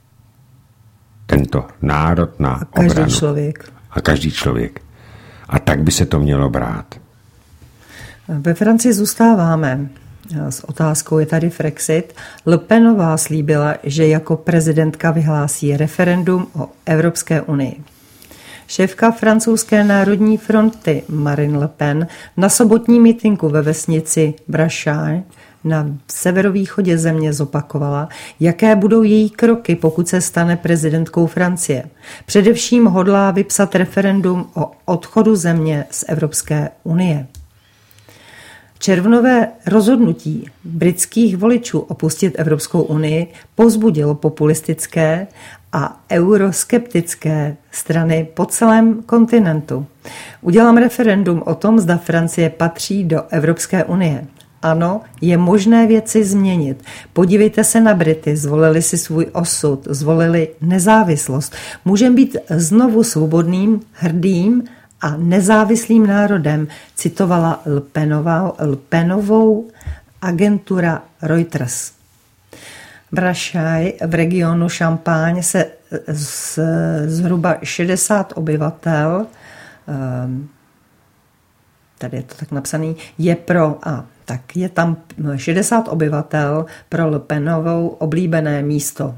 tento národ na a každý obranu. Člověk. A každý člověk. A tak by se to mělo brát. Ve Francii zůstáváme s otázkou, je tady Frexit. Le Penová slíbila, že jako prezidentka vyhlásí referendum o Evropské unii. Šéfka francouzské národní fronty Marine Le Pen na sobotní mítinku ve vesnici Braschaille na severovýchodě země zopakovala, jaké budou její kroky, pokud se stane prezidentkou Francie. Především hodlá vypsat referendum o odchodu země z Evropské unie. Červnové rozhodnutí britských voličů opustit Evropskou unii povzbudilo populistické a euroskeptické strany po celém kontinentu. Udělám referendum o tom, zda Francie patří do Evropské unie. Ano, je možné věci změnit. Podívejte se na Brity, zvolili si svůj osud, zvolili nezávislost. Můžeme být znovu svobodným, hrdým a nezávislým národem, citovala Le Penovou agentura Reuters. Braschaille v regionu Champagne se z zhruba šedesát obyvatel, tady je to tak napsaný, je pro, a tak je tam šedesát obyvatel pro Le Penovou oblíbené místo.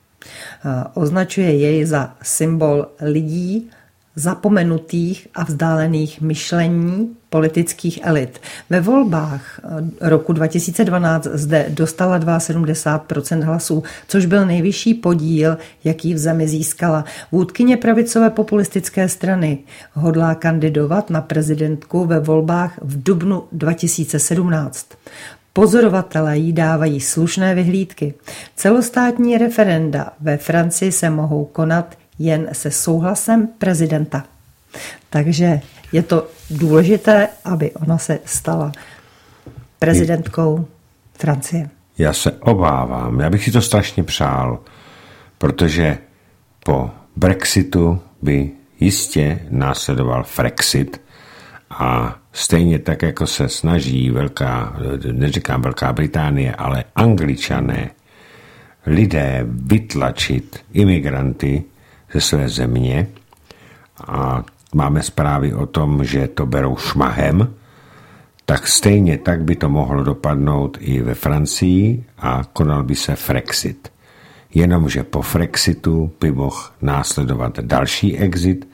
Označuje jej za symbol lidí, zapomenutých a vzdálených myšlení politických elit. Ve volbách roku dva tisíce dvanáct zde dostala sedmdesát dva procent hlasů, což byl nejvyšší podíl, jaký v zemi získala. Vůdkyně pravicové populistické strany hodlá kandidovat na prezidentku ve volbách v dubnu dva tisíce sedmnáct. Pozorovatelé jí dávají slušné vyhlídky. Celostátní referenda ve Francii se mohou konat jen se souhlasem prezidenta. Takže je to důležité, aby ona se stala prezidentkou Francie. Já se obávám, já bych si to strašně přál, protože po Brexitu by jistě následoval Frexit a stejně tak, jako se snaží velká, neříkám Velká Británie, ale Angličané, lidé vytlačit imigranty ze své země a máme zprávy o tom, že to berou šmahem, tak stejně tak by to mohlo dopadnout i ve Francii a konal by se Frexit. Jenomže po Frexitu by mohl následovat další exit.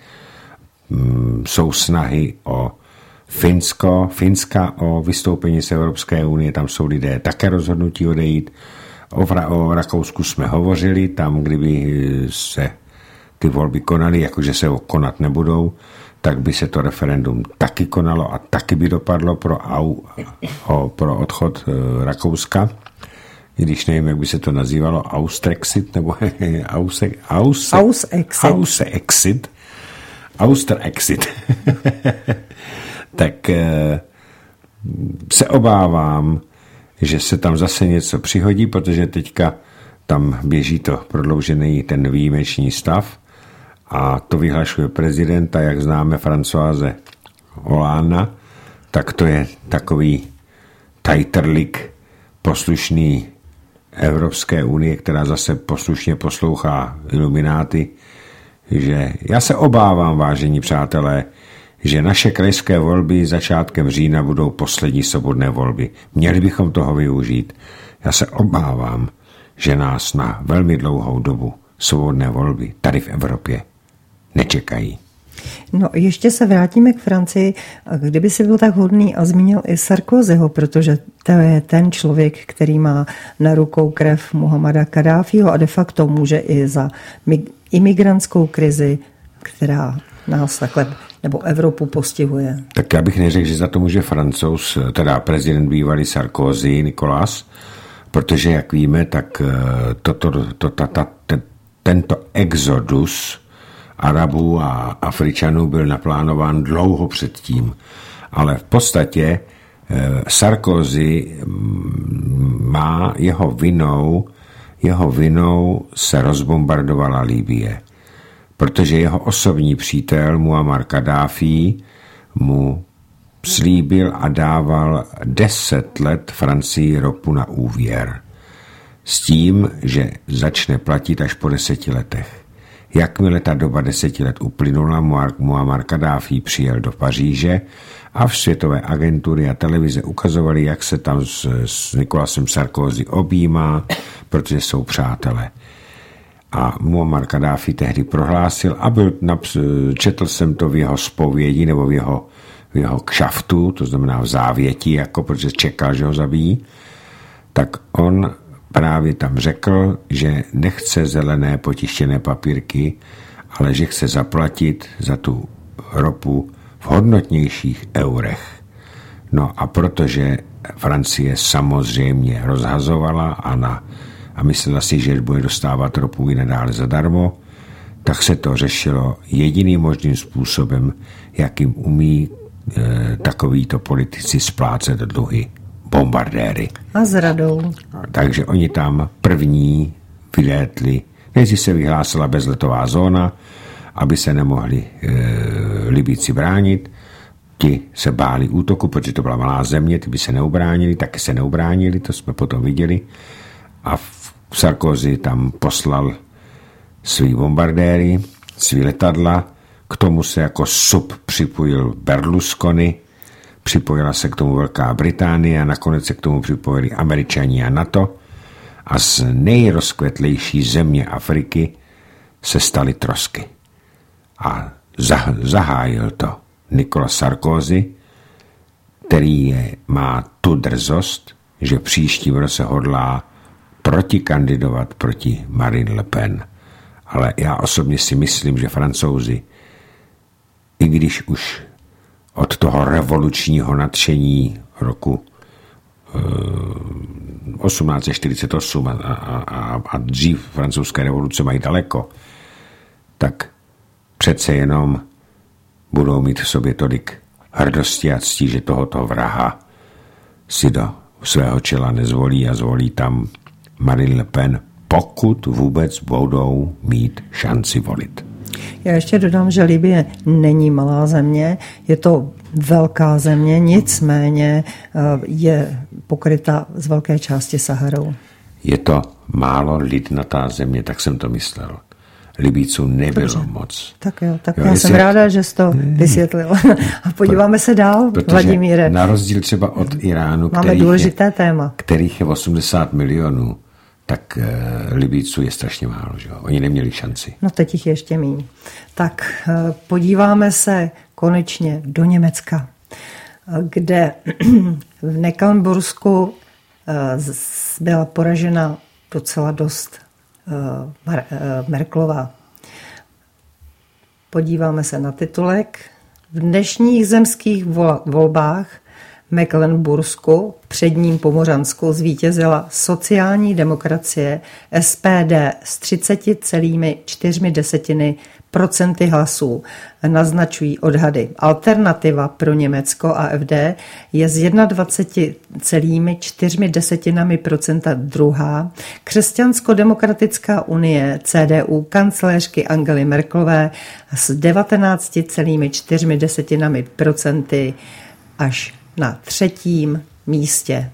Jsou snahy o Finsko, Finska o vystoupení z Evropské unie, tam jsou lidé také rozhodnutí odejít. O, o Rakousku jsme hovořili, tam kdyby se ty volby konaly, jakože se konat nebudou, tak by se to referendum taky konalo a taky by dopadlo pro, au, o, pro odchod e, Rakouska. I když nevím, jak by se to nazývalo, Austrexit, nebo Ause, Ause, Ausexit. Ausexit. Austerexit. Tak e, se obávám, že se tam zase něco přihodí, protože teďka tam běží to prodloužený ten výjimečný stav a to vyhlašuje prezidenta, jak známe Françoise Hollande, tak to je takový tajtrlik poslušný Evropské unie, která zase poslušně poslouchá ilumináty, že já se obávám, vážení přátelé, že naše krajské volby začátkem října budou poslední svobodné volby. Měli bychom toho využít. Já se obávám, že nás na velmi dlouhou dobu svobodné volby tady v Evropě nečekají. No, ještě se vrátíme k Francii. Kdyby si byl tak hodný a zmínil i Sarkozyho, protože to je ten člověk, který má na rukou krev Muhammada Kaddáfího a de facto může i za imigrantskou krizi, která nás takhle nebo Evropu postihuje. Tak já bych neřekl, že za to může Francouz, teda prezident bývalý Sarkozy, Nicolas, protože, jak víme, tak to, to, to, ta, ta, ten, tento exodus Arabů a Afričanů byl naplánován dlouho předtím. Ale v podstatě Sarkozy má jeho vinou, jeho vinou se rozbombardovala Libye. Protože jeho osobní přítel Muammar Kaddáfí mu slíbil a dával deset let Francii ropu na úvěr. S tím, že začne platit až po deseti letech. Jakmile ta doba deseti let uplynula, Muammar Kaddáfí přijel do Paříže a v světové agentury a televize ukazovali, jak se tam s, s Nicolasem Sarkozy objímá, protože jsou přátelé. A Muammar Kaddáfí tehdy prohlásil, a byl, četl jsem to v jeho zpovědi nebo v jeho, v jeho kšaftu, to znamená v závěti, jako protože čekal, že ho zabijí, tak on právě tam řekl, že nechce zelené potištěné papírky, ale že chce zaplatit za tu ropu v hodnotnějších eurech. No a protože Francie samozřejmě rozhazovala a, na, a myslela si, že bude dostávat ropu i nadále zadarmo, tak se to řešilo jediným možným způsobem, jakým umí e, takovýto politici splácet dluhy. Bombardéry. A s radou. Takže oni tam první vylétli. Nejdřív se vyhlásila bezletová zóna, aby se nemohli e, Libíci bránit. Ti se báli útoku, protože to byla malá země, ty by se neubránili, taky se neubránili, to jsme potom viděli. A Sarkozy tam poslal svý bombardéry, svý letadla, k tomu se jako sub připojil Berlusconi, připojila se k tomu Velká Británie a nakonec se k tomu připojili Američani a NATO a z nejrozkvetlejší země Afriky se staly trosky. A zahájil to Nicolas Sarkozy, který je, má tu drzost, že příštím roce hodlá protikandidovat proti Marine Le Pen. Ale já osobně si myslím, že Francouzi, i když už od toho revolučního nadšení roku osmnáct set čtyřicet osm a, a, a dřív francouzské revoluce mají daleko, tak přece jenom budou mít v sobě tolik hrdosti a ctí, že tohoto vraha si do svého čela nezvolí a zvolí tam Marine Le Pen, pokud vůbec budou mít šanci volit. Já ještě dodám, že Libye není malá země, je to velká země, nicméně je pokryta z velké části Saharou. Je to málo lidnatá země, tak jsem to myslel. Libíců nebylo Dobře. moc. Tak jo, tak jo, já jsem ráda, že jsi to vysvětlil. A podíváme se dál, Vladimíre. Na rozdíl třeba od Iránu, máme důležité je, téma. kterých je osmdesát milionů, tak uh, Libíců je strašně málo. Že? Oni neměli šanci. No teď jich ještě míň. Tak uh, podíváme se konečně do Německa, kde v Necklenbursku uh, byla poražena docela dost uh, Mar- uh, Merkelová. Podíváme se na titulek. V dnešních zemských vol- volbách Mecklenbursku, předním Pomořansku, zvítězila sociální demokracie S P D s třicet celá čtyři procenty hlasů, naznačují odhady. Alternativa pro Německo A F D je z dvacet jedna celá čtyři procenta druhá. Křesťansko-demokratická unie C D U kancléřky Angely Merkelové s devatenáct celá čtyři procenta až na třetím místě.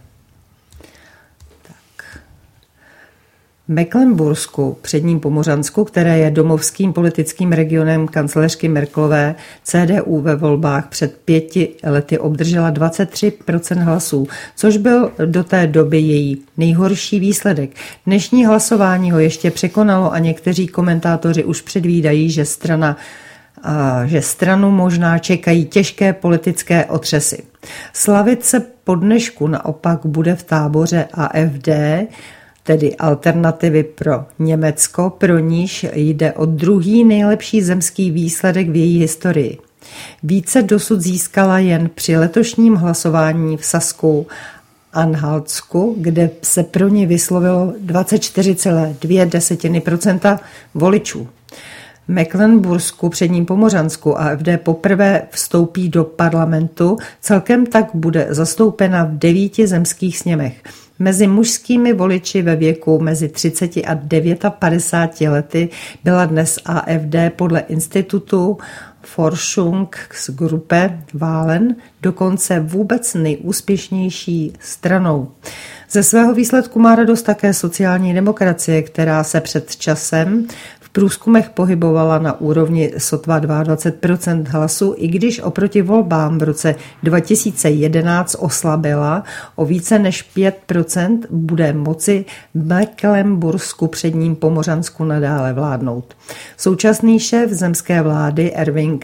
Mecklenbursku, předním Pomořansku, které je domovským politickým regionem kancléřky Merkelové, C D U ve volbách před pěti lety obdržela dvacet tři procent hlasů, což byl do té doby její nejhorší výsledek. Dnešní hlasování ho ještě překonalo a někteří komentátoři už předvídají, že strana a že stranu možná čekají těžké politické otřesy. Slavit se po dnešku naopak bude v táboře A F D, tedy alternativy pro Německo, pro níž jde o druhý nejlepší zemský výsledek v její historii. Více dosud získala jen při letošním hlasování v Sasku Anhaltsku, kde se pro ní vyslovilo dvacet čtyři celá dvě procenta voličů. Mecklenbursku, předním Pomořansku A F D poprvé vstoupí do parlamentu, celkem tak bude zastoupena v devíti zemských sněmech. Mezi mužskými voliči ve věku mezi třicet a padesáti devěti lety byla dnes A F D podle institutu Forschungsgruppe Wahlen dokonce vůbec nejúspěšnější stranou. Ze svého výsledku má radost také sociální demokracie, která se před časem v průzkumech pohybovala na úrovni sotva dvacet dva procent hlasů, i když oproti volbám v roce dva tisíce jedenáct oslabila o více než pět procent, bude moci Mecklenbursku, předním Pomořansku, nadále vládnout. Současný šéf zemské vlády Erwin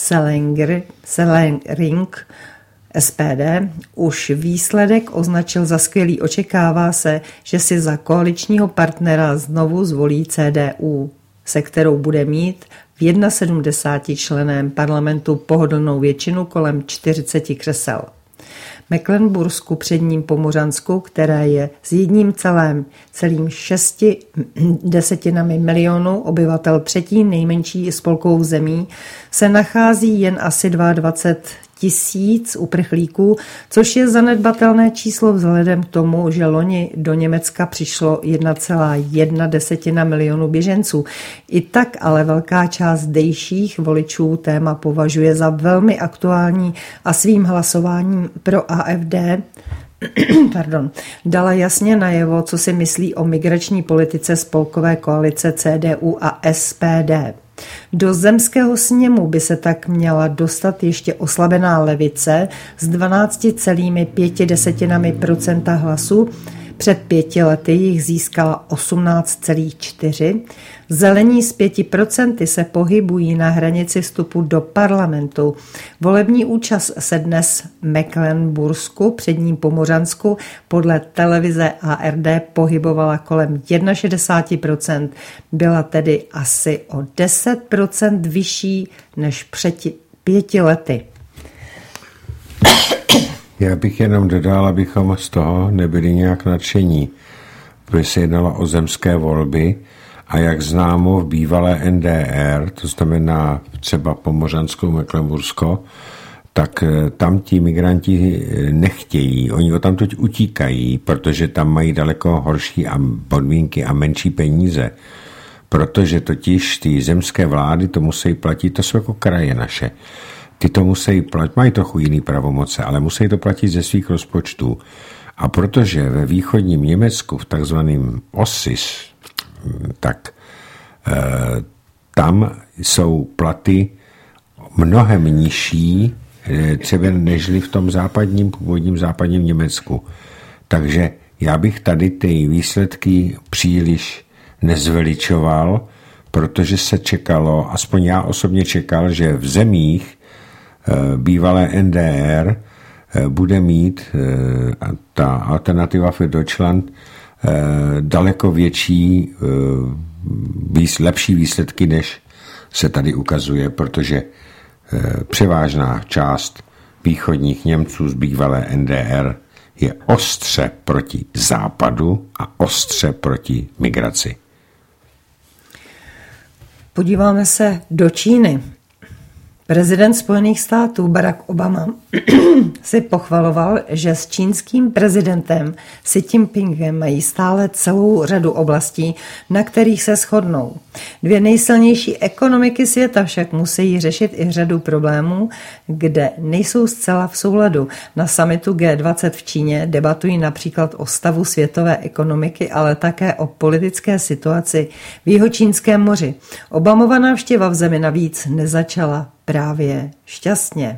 Sellering S P D už výsledek označil za skvělý. Očekává se, že si za koaličního partnera znovu zvolí C D U, se kterou bude mít v sedmdesáti členném parlamentu pohodlnou většinu kolem čtyřicet křesel. Mecklenbursku, předním Pomořansku, které je s jedním celým, celým šesti desetinami milionu obyvatel třetí nejmenší spolkovou zemí, se nachází jen asi dvacet dva tisíc uprchlíků, což je zanedbatelné číslo vzhledem k tomu, že loni do Německa přišlo jedna celá jedna milionu běženců. I tak ale velká část zdejších voličů téma považuje za velmi aktuální a svým hlasováním pro A F D pardon, dala jasně najevo, co si myslí o migrační politice spolkové koalice C D U a S P D. Do zemského sněmu by se tak měla dostat ještě oslabená levice s dvanáct celá pět procenta hlasů. Před pěti lety jich získala osmnáct celá čtyři. Zelení s pěti procenty se pohybují na hranici vstupu do parlamentu. Volební účast se dnes Mecklenbursku, předním Pomořansku, podle televize A R D pohybovala kolem šedesát jedna procent. Byla tedy asi o deset procent vyšší než před pěti lety. Já bych jenom dodal, abychom z toho nebyli nějak nadšení, protože se jednalo o zemské volby a jak známo v bývalé N D R, to znamená třeba Pomořansko, Mecklenbursko, tak tam ti migranti nechtějí, oni o tam teď utíkají, protože tam mají daleko horší podmínky a menší peníze, protože totiž ty zemské vlády to musí platit, to jsou jako kraje naše. Ty to musí platit, mají trochu jiný pravomoce, ale musí to platit ze svých rozpočtů. A protože ve východním Německu, v takzvaném O S I S, tak e, tam jsou platy mnohem nižší, e, třeba nežli v tom západním, původním západním Německu. Takže já bych tady ty výsledky příliš nezveličoval, protože se čekalo, aspoň já osobně čekal, že v zemích bývalé N D R bude mít ta alternativa für Deutschland daleko větší, lepší výsledky, než se tady ukazuje, protože převážná část východních Němců z bývalé N D R je ostře proti západu a ostře proti migraci. Podíváme se do Číny. Prezident Spojených států Barack Obama si pochvaloval, že s čínským prezidentem Xi Jinpingem mají stále celou řadu oblastí, na kterých se shodnou. Dvě nejsilnější ekonomiky světa však musí řešit i řadu problémů, kde nejsou zcela v souladu. Na summitu G dvacet v Číně debatují například o stavu světové ekonomiky, ale také o politické situaci v Jihočínském moři. Obamova návštěva v zemi navíc nezačala právě šťastně.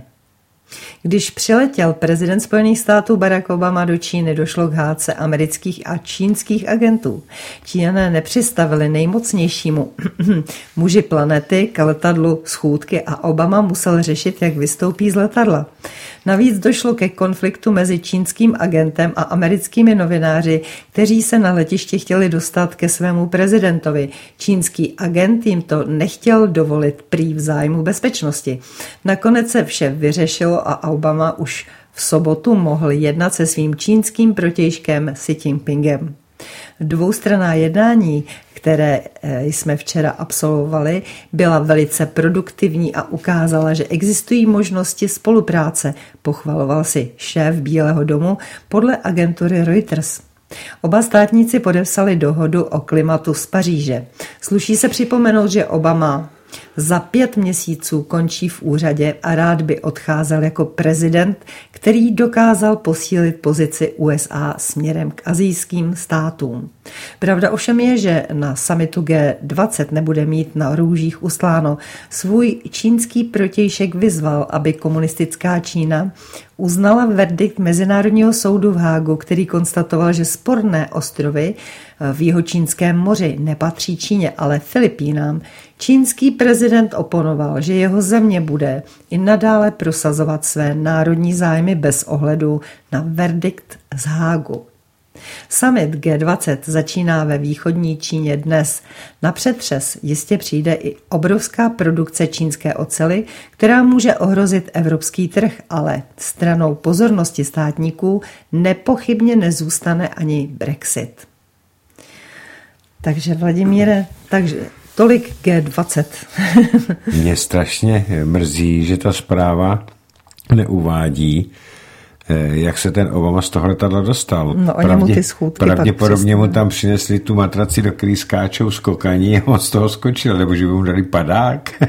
Když přiletěl prezident Spojených států Barack Obama do Číny, došlo k hádce amerických a čínských agentů. Číňané nepřistavili nejmocnějšímu muži planety k letadlu schůdky a Obama musel řešit, jak vystoupí z letadla. Navíc došlo ke konfliktu mezi čínským agentem a americkými novináři, kteří se na letišti chtěli dostat ke svému prezidentovi. Čínský agent jim to nechtěl dovolit prý v zájmu bezpečnosti. Nakonec se vše vyřešilo a Obama už v sobotu mohl jednat se svým čínským protějškem Xi Jinpingem. Dvoustranná jednání, které jsme včera absolvovali, byla velice produktivní a ukázala, že existují možnosti spolupráce, pochvaloval si šéf Bílého domu podle agentury Reuters. Oba státníci podepsali dohodu o klimatu z Paříže. Sluší se připomenout, že Obama za pět měsíců končí v úřadě a rád by odcházel jako prezident, který dokázal posílit pozici U S A směrem k asijským státům. Pravda ovšem je, že na summitu G dvacet nebude mít na růžích ustláno. Svůj čínský protějšek vyzval, aby komunistická Čína uznala verdikt Mezinárodního soudu v Hágu, který konstatoval, že sporné ostrovy v Jihočínském moři nepatří Číně, ale Filipínám. Čínský prezident oponoval, že jeho země bude i nadále prosazovat své národní zájmy bez ohledu na verdikt z Hágu. Summit G dvacet začíná ve východní Číně dnes. Na přetřes jistě přijde i obrovská produkce čínské oceli, která může ohrozit evropský trh, ale stranou pozornosti státníků nepochybně nezůstane ani Brexit. Takže Vladimíre, takže tolik G dvacet. Mě strašně mrzí, že ta zpráva neuvádí, jak se ten Obama z toho letadla dostal. No, oni Pravdě, mu ty schůdky pravděpodobně mu tam přinesli tu matraci, do který skáčou skokaní a on z toho skočil, nebo že by mu dali padák.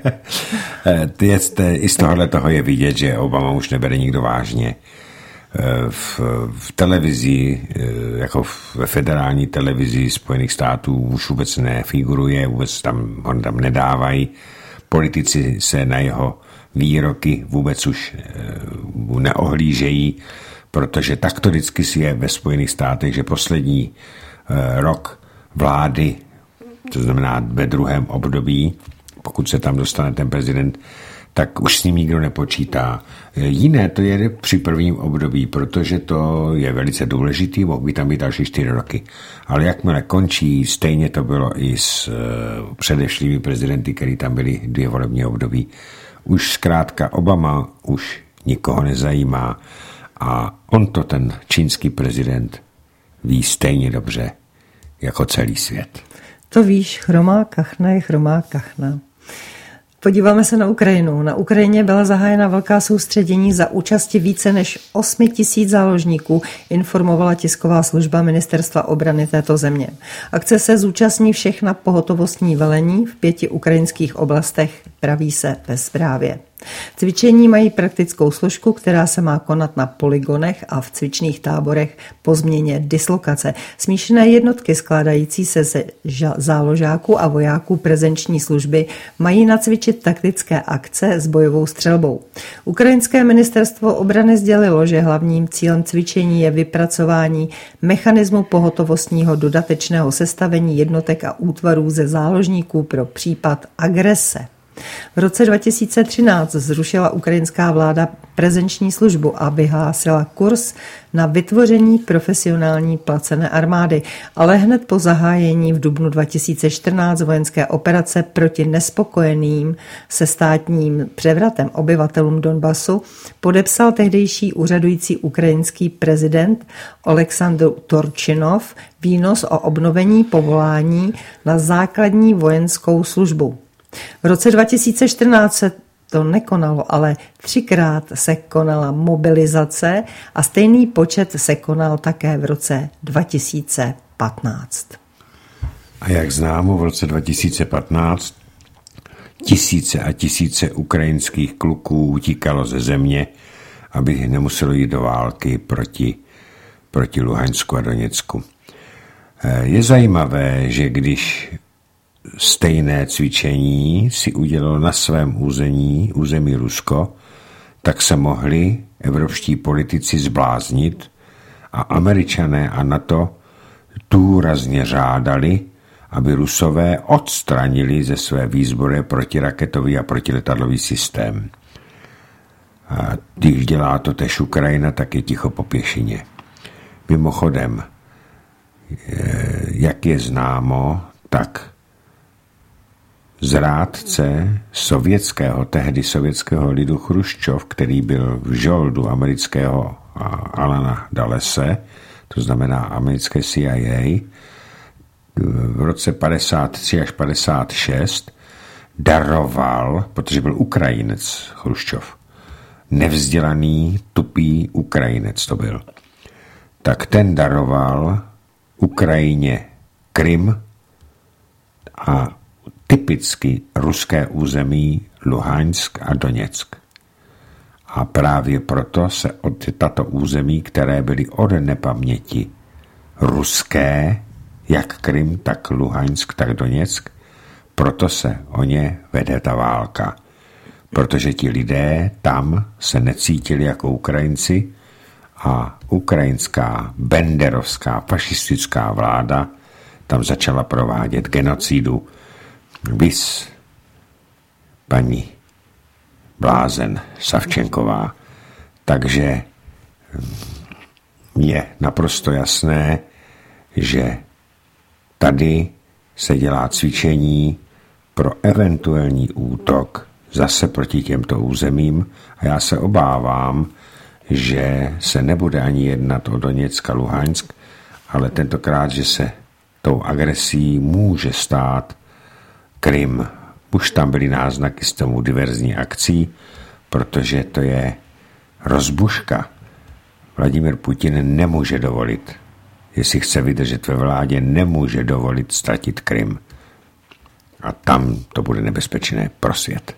I z tohohle toho je vidět, že Obama už nebere nikdo vážně. V, v televizi, jako ve federální televizi Spojených států už vůbec nefiguruje, vůbec tam, on tam nedávají. Politici se na jeho výroky vůbec už neohlížejí, protože tak to vždycky si je ve Spojených státech, že poslední rok vlády, to znamená ve druhém období, pokud se tam dostane ten prezident, tak už s ním nikdo nepočítá. Jiné to je při prvním období, protože to je velice důležitý, mohl by tam být další čtyři roky. Ale jakmile končí, stejně to bylo i s uh, předešlými prezidenty, který tam byli dvě volební období. Už zkrátka Obama už nikoho nezajímá a on to, ten čínský prezident, ví stejně dobře jako celý svět. To víš, chromá kachna je chromá kachna. Podíváme se na Ukrajinu. Na Ukrajině byla zahájena velká soustředění za účasti více než osmi tisíc záložníků, informovala tisková služba Ministerstva obrany této země. Akce se zúčastní všechna pohotovostní velení v pěti ukrajinských oblastech, praví se ve zprávě. Cvičení mají praktickou složku, která se má konat na polygonech a v cvičných táborech po změně dislokace. Smíšené jednotky skládající se ze záložáků a vojáků prezenční služby mají nacvičit taktické akce s bojovou střelbou. Ukrajinské ministerstvo obrany sdělilo, že hlavním cílem cvičení je vypracování mechanismu pohotovostního dodatečného sestavení jednotek a útvarů ze záložníků pro případ agrese. V roce dva tisíce třináct zrušila ukrajinská vláda prezenční službu a vyhlásila kurz na vytvoření profesionální placené armády, ale hned po zahájení v dubnu dva tisíce čtrnáct vojenské operace proti nespokojeným se státním převratem obyvatelům Donbasu podepsal tehdejší úřadující ukrajinský prezident Oleksandr Turčinov výnos o obnovení povolání na základní vojenskou službu. V roce dva tisíce čtrnáct se to nekonalo, ale třikrát se konala mobilizace a stejný počet se konal také v roce dva tisíce patnáct. A jak známo, v roce dva tisíce patnáct tisíce a tisíce ukrajinských kluků utíkalo ze země, aby nemuselo jít do války proti, proti Luhansku a Doněcku. Je zajímavé, že když stejné cvičení si udělalo na svém území, území Rusko, tak se mohli evropští politici zbláznit a Američané a NATO důrazně žádali, aby Rusové odstranili ze své výzbroje protiraketový a protiletadlový systém. A když dělá to tež Ukrajina, tak je ticho po pěšině. Mimochodem, jak je známo, tak zrádce sovětského, tehdy sovětského lidu Chruščov, který byl v žoldu amerického Alana Dullese, to znamená americké C I A, v roce padesát tři až padesát šest daroval, protože byl Ukrajinec Chruščov, nevzdělaný, tupý Ukrajinec to byl, tak ten daroval Ukrajině Krym a typicky ruské území Luhansk a Doněck. A právě proto se od tato území, které byly od nepaměti ruské, jak Krym, tak Luhansk, tak Doněck, proto se o ně vede ta válka. Protože ti lidé tam se necítili jako Ukrajinci a ukrajinská benderovská fašistická vláda tam začala provádět genocidu. Vys paní blázen Savčenková. Takže je naprosto jasné, že tady se dělá cvičení pro eventuální útok zase proti těmto územím a já se obávám, že se nebude ani jednat o Doněck a Luhansk, ale tentokrát, že se tou agresí může stát Krym. Už tam byly náznaky z tomu diverzní akcí, protože to je rozbuška. Vladimír Putin nemůže dovolit, jestli chce vydržet ve vládě, nemůže dovolit ztratit Krym. A tam to bude nebezpečné pro svět.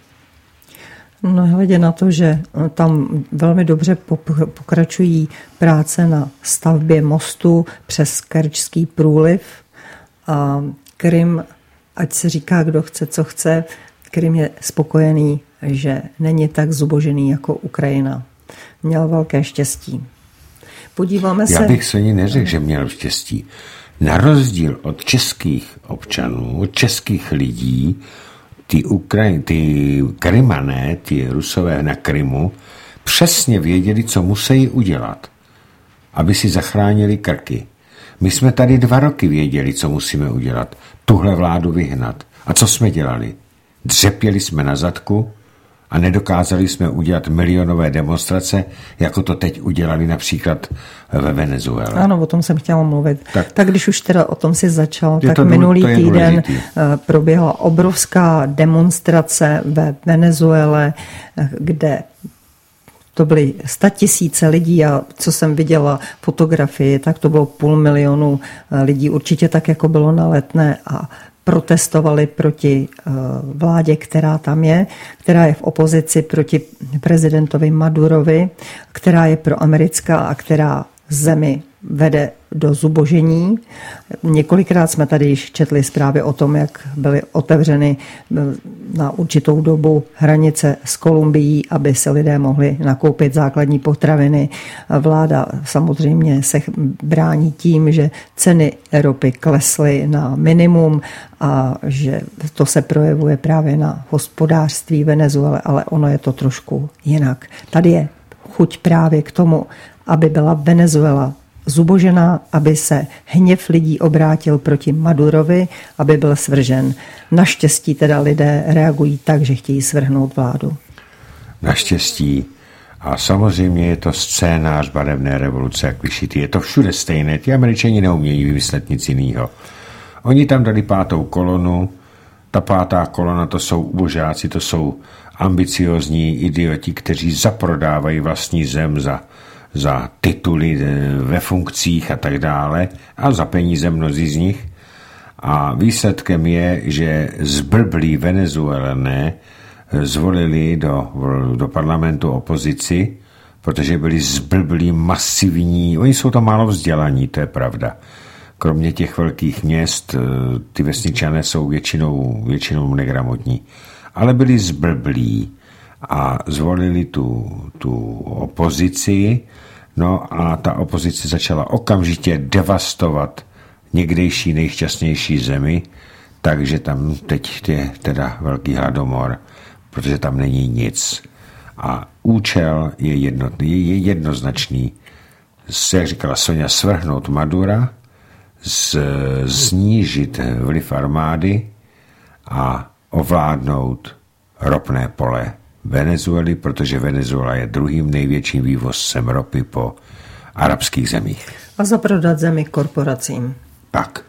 No hledě na to, že tam velmi dobře pokračují práce na stavbě mostu přes Kerčský průliv a Krym, ať se říká, kdo chce, co chce, Krym je spokojený, že není tak zubožený jako Ukrajina. Měl velké štěstí. Podíváme se... Já bych se ní neřekl, že měl štěstí. Na rozdíl od českých občanů, od českých lidí, ty, Ukrajin, ty Krymané, ty Rusové na Krymu, přesně věděli, co musí udělat, aby si zachránili krky. My jsme tady dva roky věděli, co musíme udělat. Tuhle vládu vyhnat. A co jsme dělali? Dřepěli jsme na zadku a nedokázali jsme udělat milionové demonstrace, jako to teď udělali například ve Venezuele. Ano, o tom jsem chtěla mluvit. Tak, tak když už teda o tom si začal, tak to, minulý týden důležitý. Proběhla obrovská demonstrace ve Venezuele, kde to byly statisíce lidí a co jsem viděla fotografii, tak to bylo půl milionu lidí, určitě tak, jako bylo na Letné a protestovali proti vládě, která tam je, která je v opozici proti prezidentovi Madurovi, která je proamerická a která zemi vede do zubožení. Několikrát jsme tady již četli zprávy o tom, jak byly otevřeny na určitou dobu hranice s Kolumbií, aby se lidé mohli nakoupit základní potraviny. Vláda samozřejmě se brání tím, že ceny ropy klesly na minimum a že to se projevuje právě na hospodářství Venezuely, ale ono je to trošku jinak. Tady je chuť právě k tomu, aby byla Venezuela zubožená, aby se hněv lidí obrátil proti Madurovi, aby byl svržen. Naštěstí teda lidé reagují tak, že chtějí svrhnout vládu. Naštěstí. A samozřejmě je to scénář barevné revoluce, jak vyšitý. Je to všude stejné. Ti Američani neumějí vymyslet nic jiného. Oni tam dali pátou kolonu. Ta pátá kolona, to jsou ubožáci, to jsou ambiciozní idioti, kteří zaprodávají vlastní zem za za tituly ve funkcích a tak dále a za peníze mnozí z nich. A výsledkem je, že zblblí Venezuelané zvolili do, do parlamentu opozici, protože byli zblblí, masivní, oni jsou tam málo vzdělaní, to je pravda. Kromě těch velkých měst, ty vesničané jsou většinou, většinou negramotní, ale byli zblblí a zvolili tu, tu opozici, no a ta opozice začala okamžitě devastovat někdejší nejšťastnější zemi, takže tam teď je teda velký hladomor, protože tam není nic. A účel je, jednotný, je jednoznačný. Jak říkala Sonia, svrhnout Madura, z, znížit vliv armády a ovládnout ropné pole Venezuely, protože Venezuela je druhým největším vývozcem ropy po arabských zemích. A zaprodat zemi korporacím. Tak.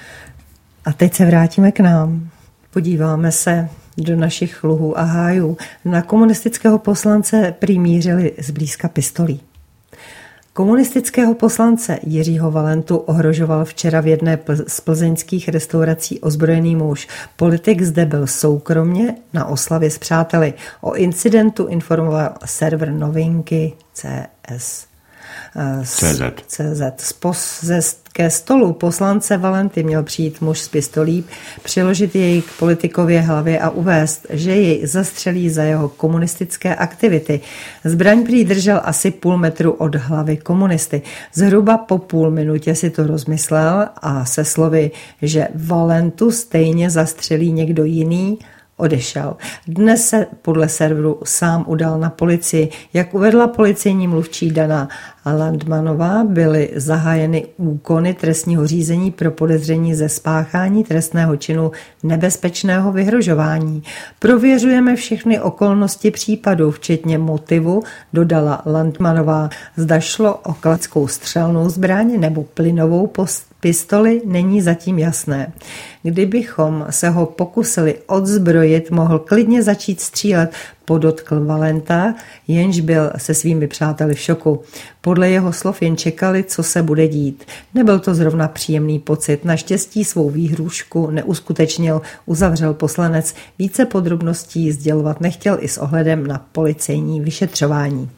A teď se vrátíme k nám. Podíváme se do našich luhů a hájů. Na komunistického poslance prý mířili zblízka pistolí. Komunistického poslance Jiřího Valentu ohrožoval včera v jedné z plzeňských restaurací ozbrojený muž. Politik zde byl soukromně na oslavě s přáteli. O incidentu informoval server novinky C S. C Z. C Z. Ke stolu poslance Valenty měl přijít muž s pistolí, přiložit jej k politikově hlavě a uvést, že jej zastřelí za jeho komunistické aktivity. Zbraň prý držel asi půl metru od hlavy komunisty. Zhruba po půl minutě si to rozmyslel a se slovy, že Valentu stejně zastřelí někdo jiný, odešel. Dnes se podle serveru sám udal na policii. Jak uvedla policejní mluvčí Dana Landmanová, byly zahájeny úkony trestního řízení pro podezření ze spáchání trestného činu nebezpečného vyhrožování. Prověřujeme všechny okolnosti případu, včetně motivu, dodala Landmanová. Zda šlo o klasickou střelnou zbraň nebo plynovou post pistoli, není zatím jasné. Kdybychom se ho pokusili odzbrojit, mohl klidně začít střílet, podotkl Valenta, jenž byl se svými přáteli v šoku. Podle jeho slov jen čekali, co se bude dít. Nebyl to zrovna příjemný pocit. Naštěstí svou výhrůžku neuskutečnil, uzavřel poslanec. Více podrobností sdělovat nechtěl i s ohledem na policejní vyšetřování.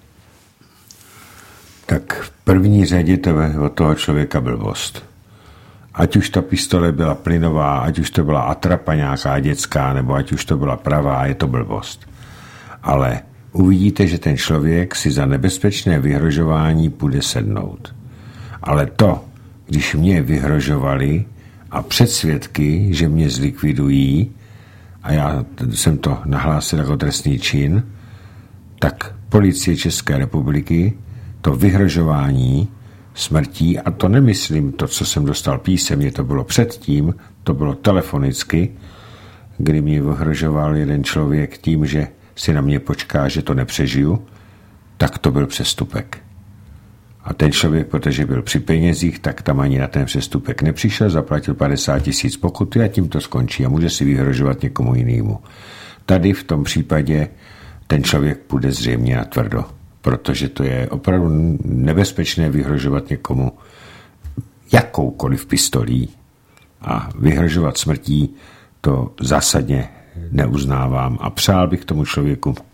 Tak v první řadě to od toho člověka blbost. Ať už ta pistole byla plynová, ať už to byla atrapa nějaká dětská, nebo ať už to byla pravá, je to blbost. Ale uvidíte, že ten člověk si za nebezpečné vyhrožování půjde sednout. Ale to, když mě vyhrožovali a před svědky, že mě zlikvidují, a já jsem to nahlásil jako trestný čin, tak policie České republiky to vyhrožování smrtí, a to nemyslím to, co jsem dostal písemně, to bylo předtím, to bylo telefonicky, kdy mě vyhrožoval jeden člověk tím, že si na mě počká, že to nepřežiju, tak to byl přestupek. A ten člověk, protože byl při penězích, tak tam ani na ten přestupek nepřišel, zaplatil padesát tisíc pokuty a tím to skončí a může si vyhrožovat někomu jinému. Tady v tom případě ten člověk půjde zřejmě na tvrdo, protože to je opravdu nebezpečné vyhrožovat někomu jakoukoliv pistolí a vyhrožovat smrtí, to zásadně neuznávám a přál bych tomu člověku,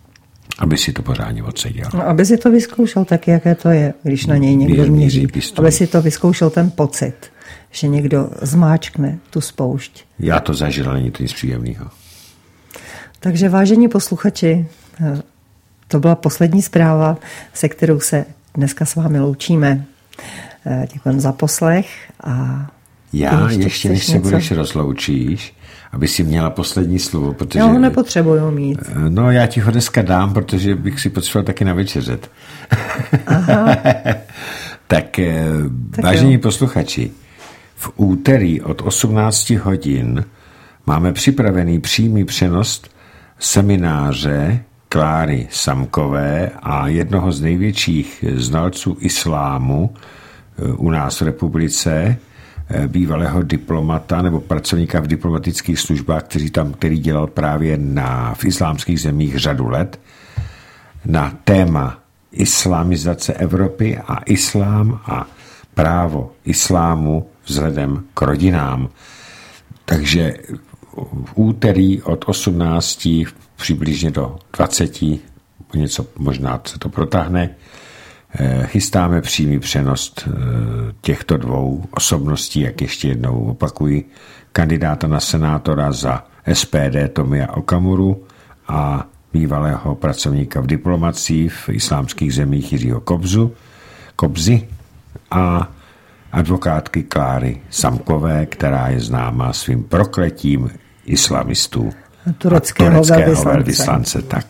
Aby si to pořádně odseděl. No, aby si to vyzkoušel tak, jaké to je, když na něj někdo Míří, míří. míří Aby si to vyzkoušel ten pocit, že někdo zmáčkne tu spoušť. Já to zažil, není to nic příjemného. Takže vážení posluchači, to byla poslední zpráva, se kterou se dneska s vámi loučíme. Děkujeme za poslech. A Já ještě, ještě než se budeš rozloučíš, aby si měla poslední slovo, protože... Já ho nepotřebuju mít. No, já ti ho dneska dám, protože bych si potřeboval taky navečeřet. Aha. tak, tak vážení jo. posluchači, v úterý od osmnáct hodin máme připravený přímý přenos semináře Kláry Samkové a jednoho z největších znalců islámu u nás v republice, bývalého diplomata nebo pracovníka v diplomatických službách, který tam, který dělal právě na, v islámských zemích řadu let, na téma islamizace Evropy a islám a právo islámu vzhledem k rodinám. Takže v úterý od osmnácti přibližně do dvaceti, něco možná se to protáhne, chystáme přímý přenos těchto dvou osobností, jak ještě jednou opakuji, kandidáta na senátora za S P D Tomia Okamuru a bývalého pracovníka v diplomacii v islámských zemích Jiřího Kobzu, Kobzy a advokátky Kláry Samkové, která je známá svým prokletím islamistů tureckého, a tureckého velvyslance. velvyslance. Tak.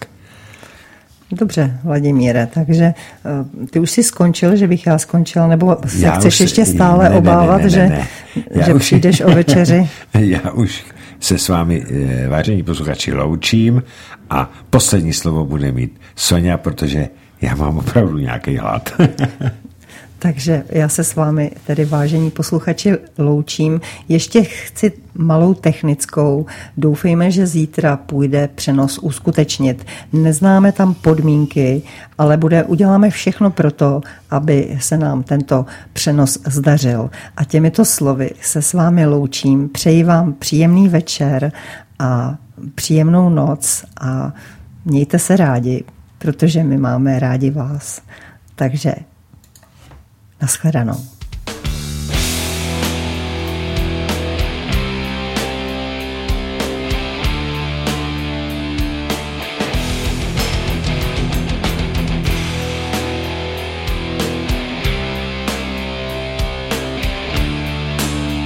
Dobře, Vladimíre, takže uh, ty už jsi skončil, že bych já skončila, nebo se já chceš už, ještě stále ne, ne, obávat, ne, ne, ne, ne. že, že už, přijdeš o večeři? Já už se s vámi, vážení posluchači, loučím a poslední slovo bude mít Soňa, protože já mám opravdu nějaký hlad. Takže já se s vámi, tedy vážení posluchači, loučím. Ještě chci malou technickou. Doufejme, že zítra půjde přenos uskutečnit. Neznáme tam podmínky, ale bude, uděláme všechno pro to, aby se nám tento přenos zdařil. A těmito slovy se s vámi loučím. Přeji vám příjemný večer a příjemnou noc a mějte se rádi, protože my máme rádi vás. Takže naschledanou.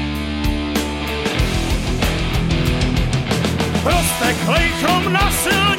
Rozteklej chrom na sil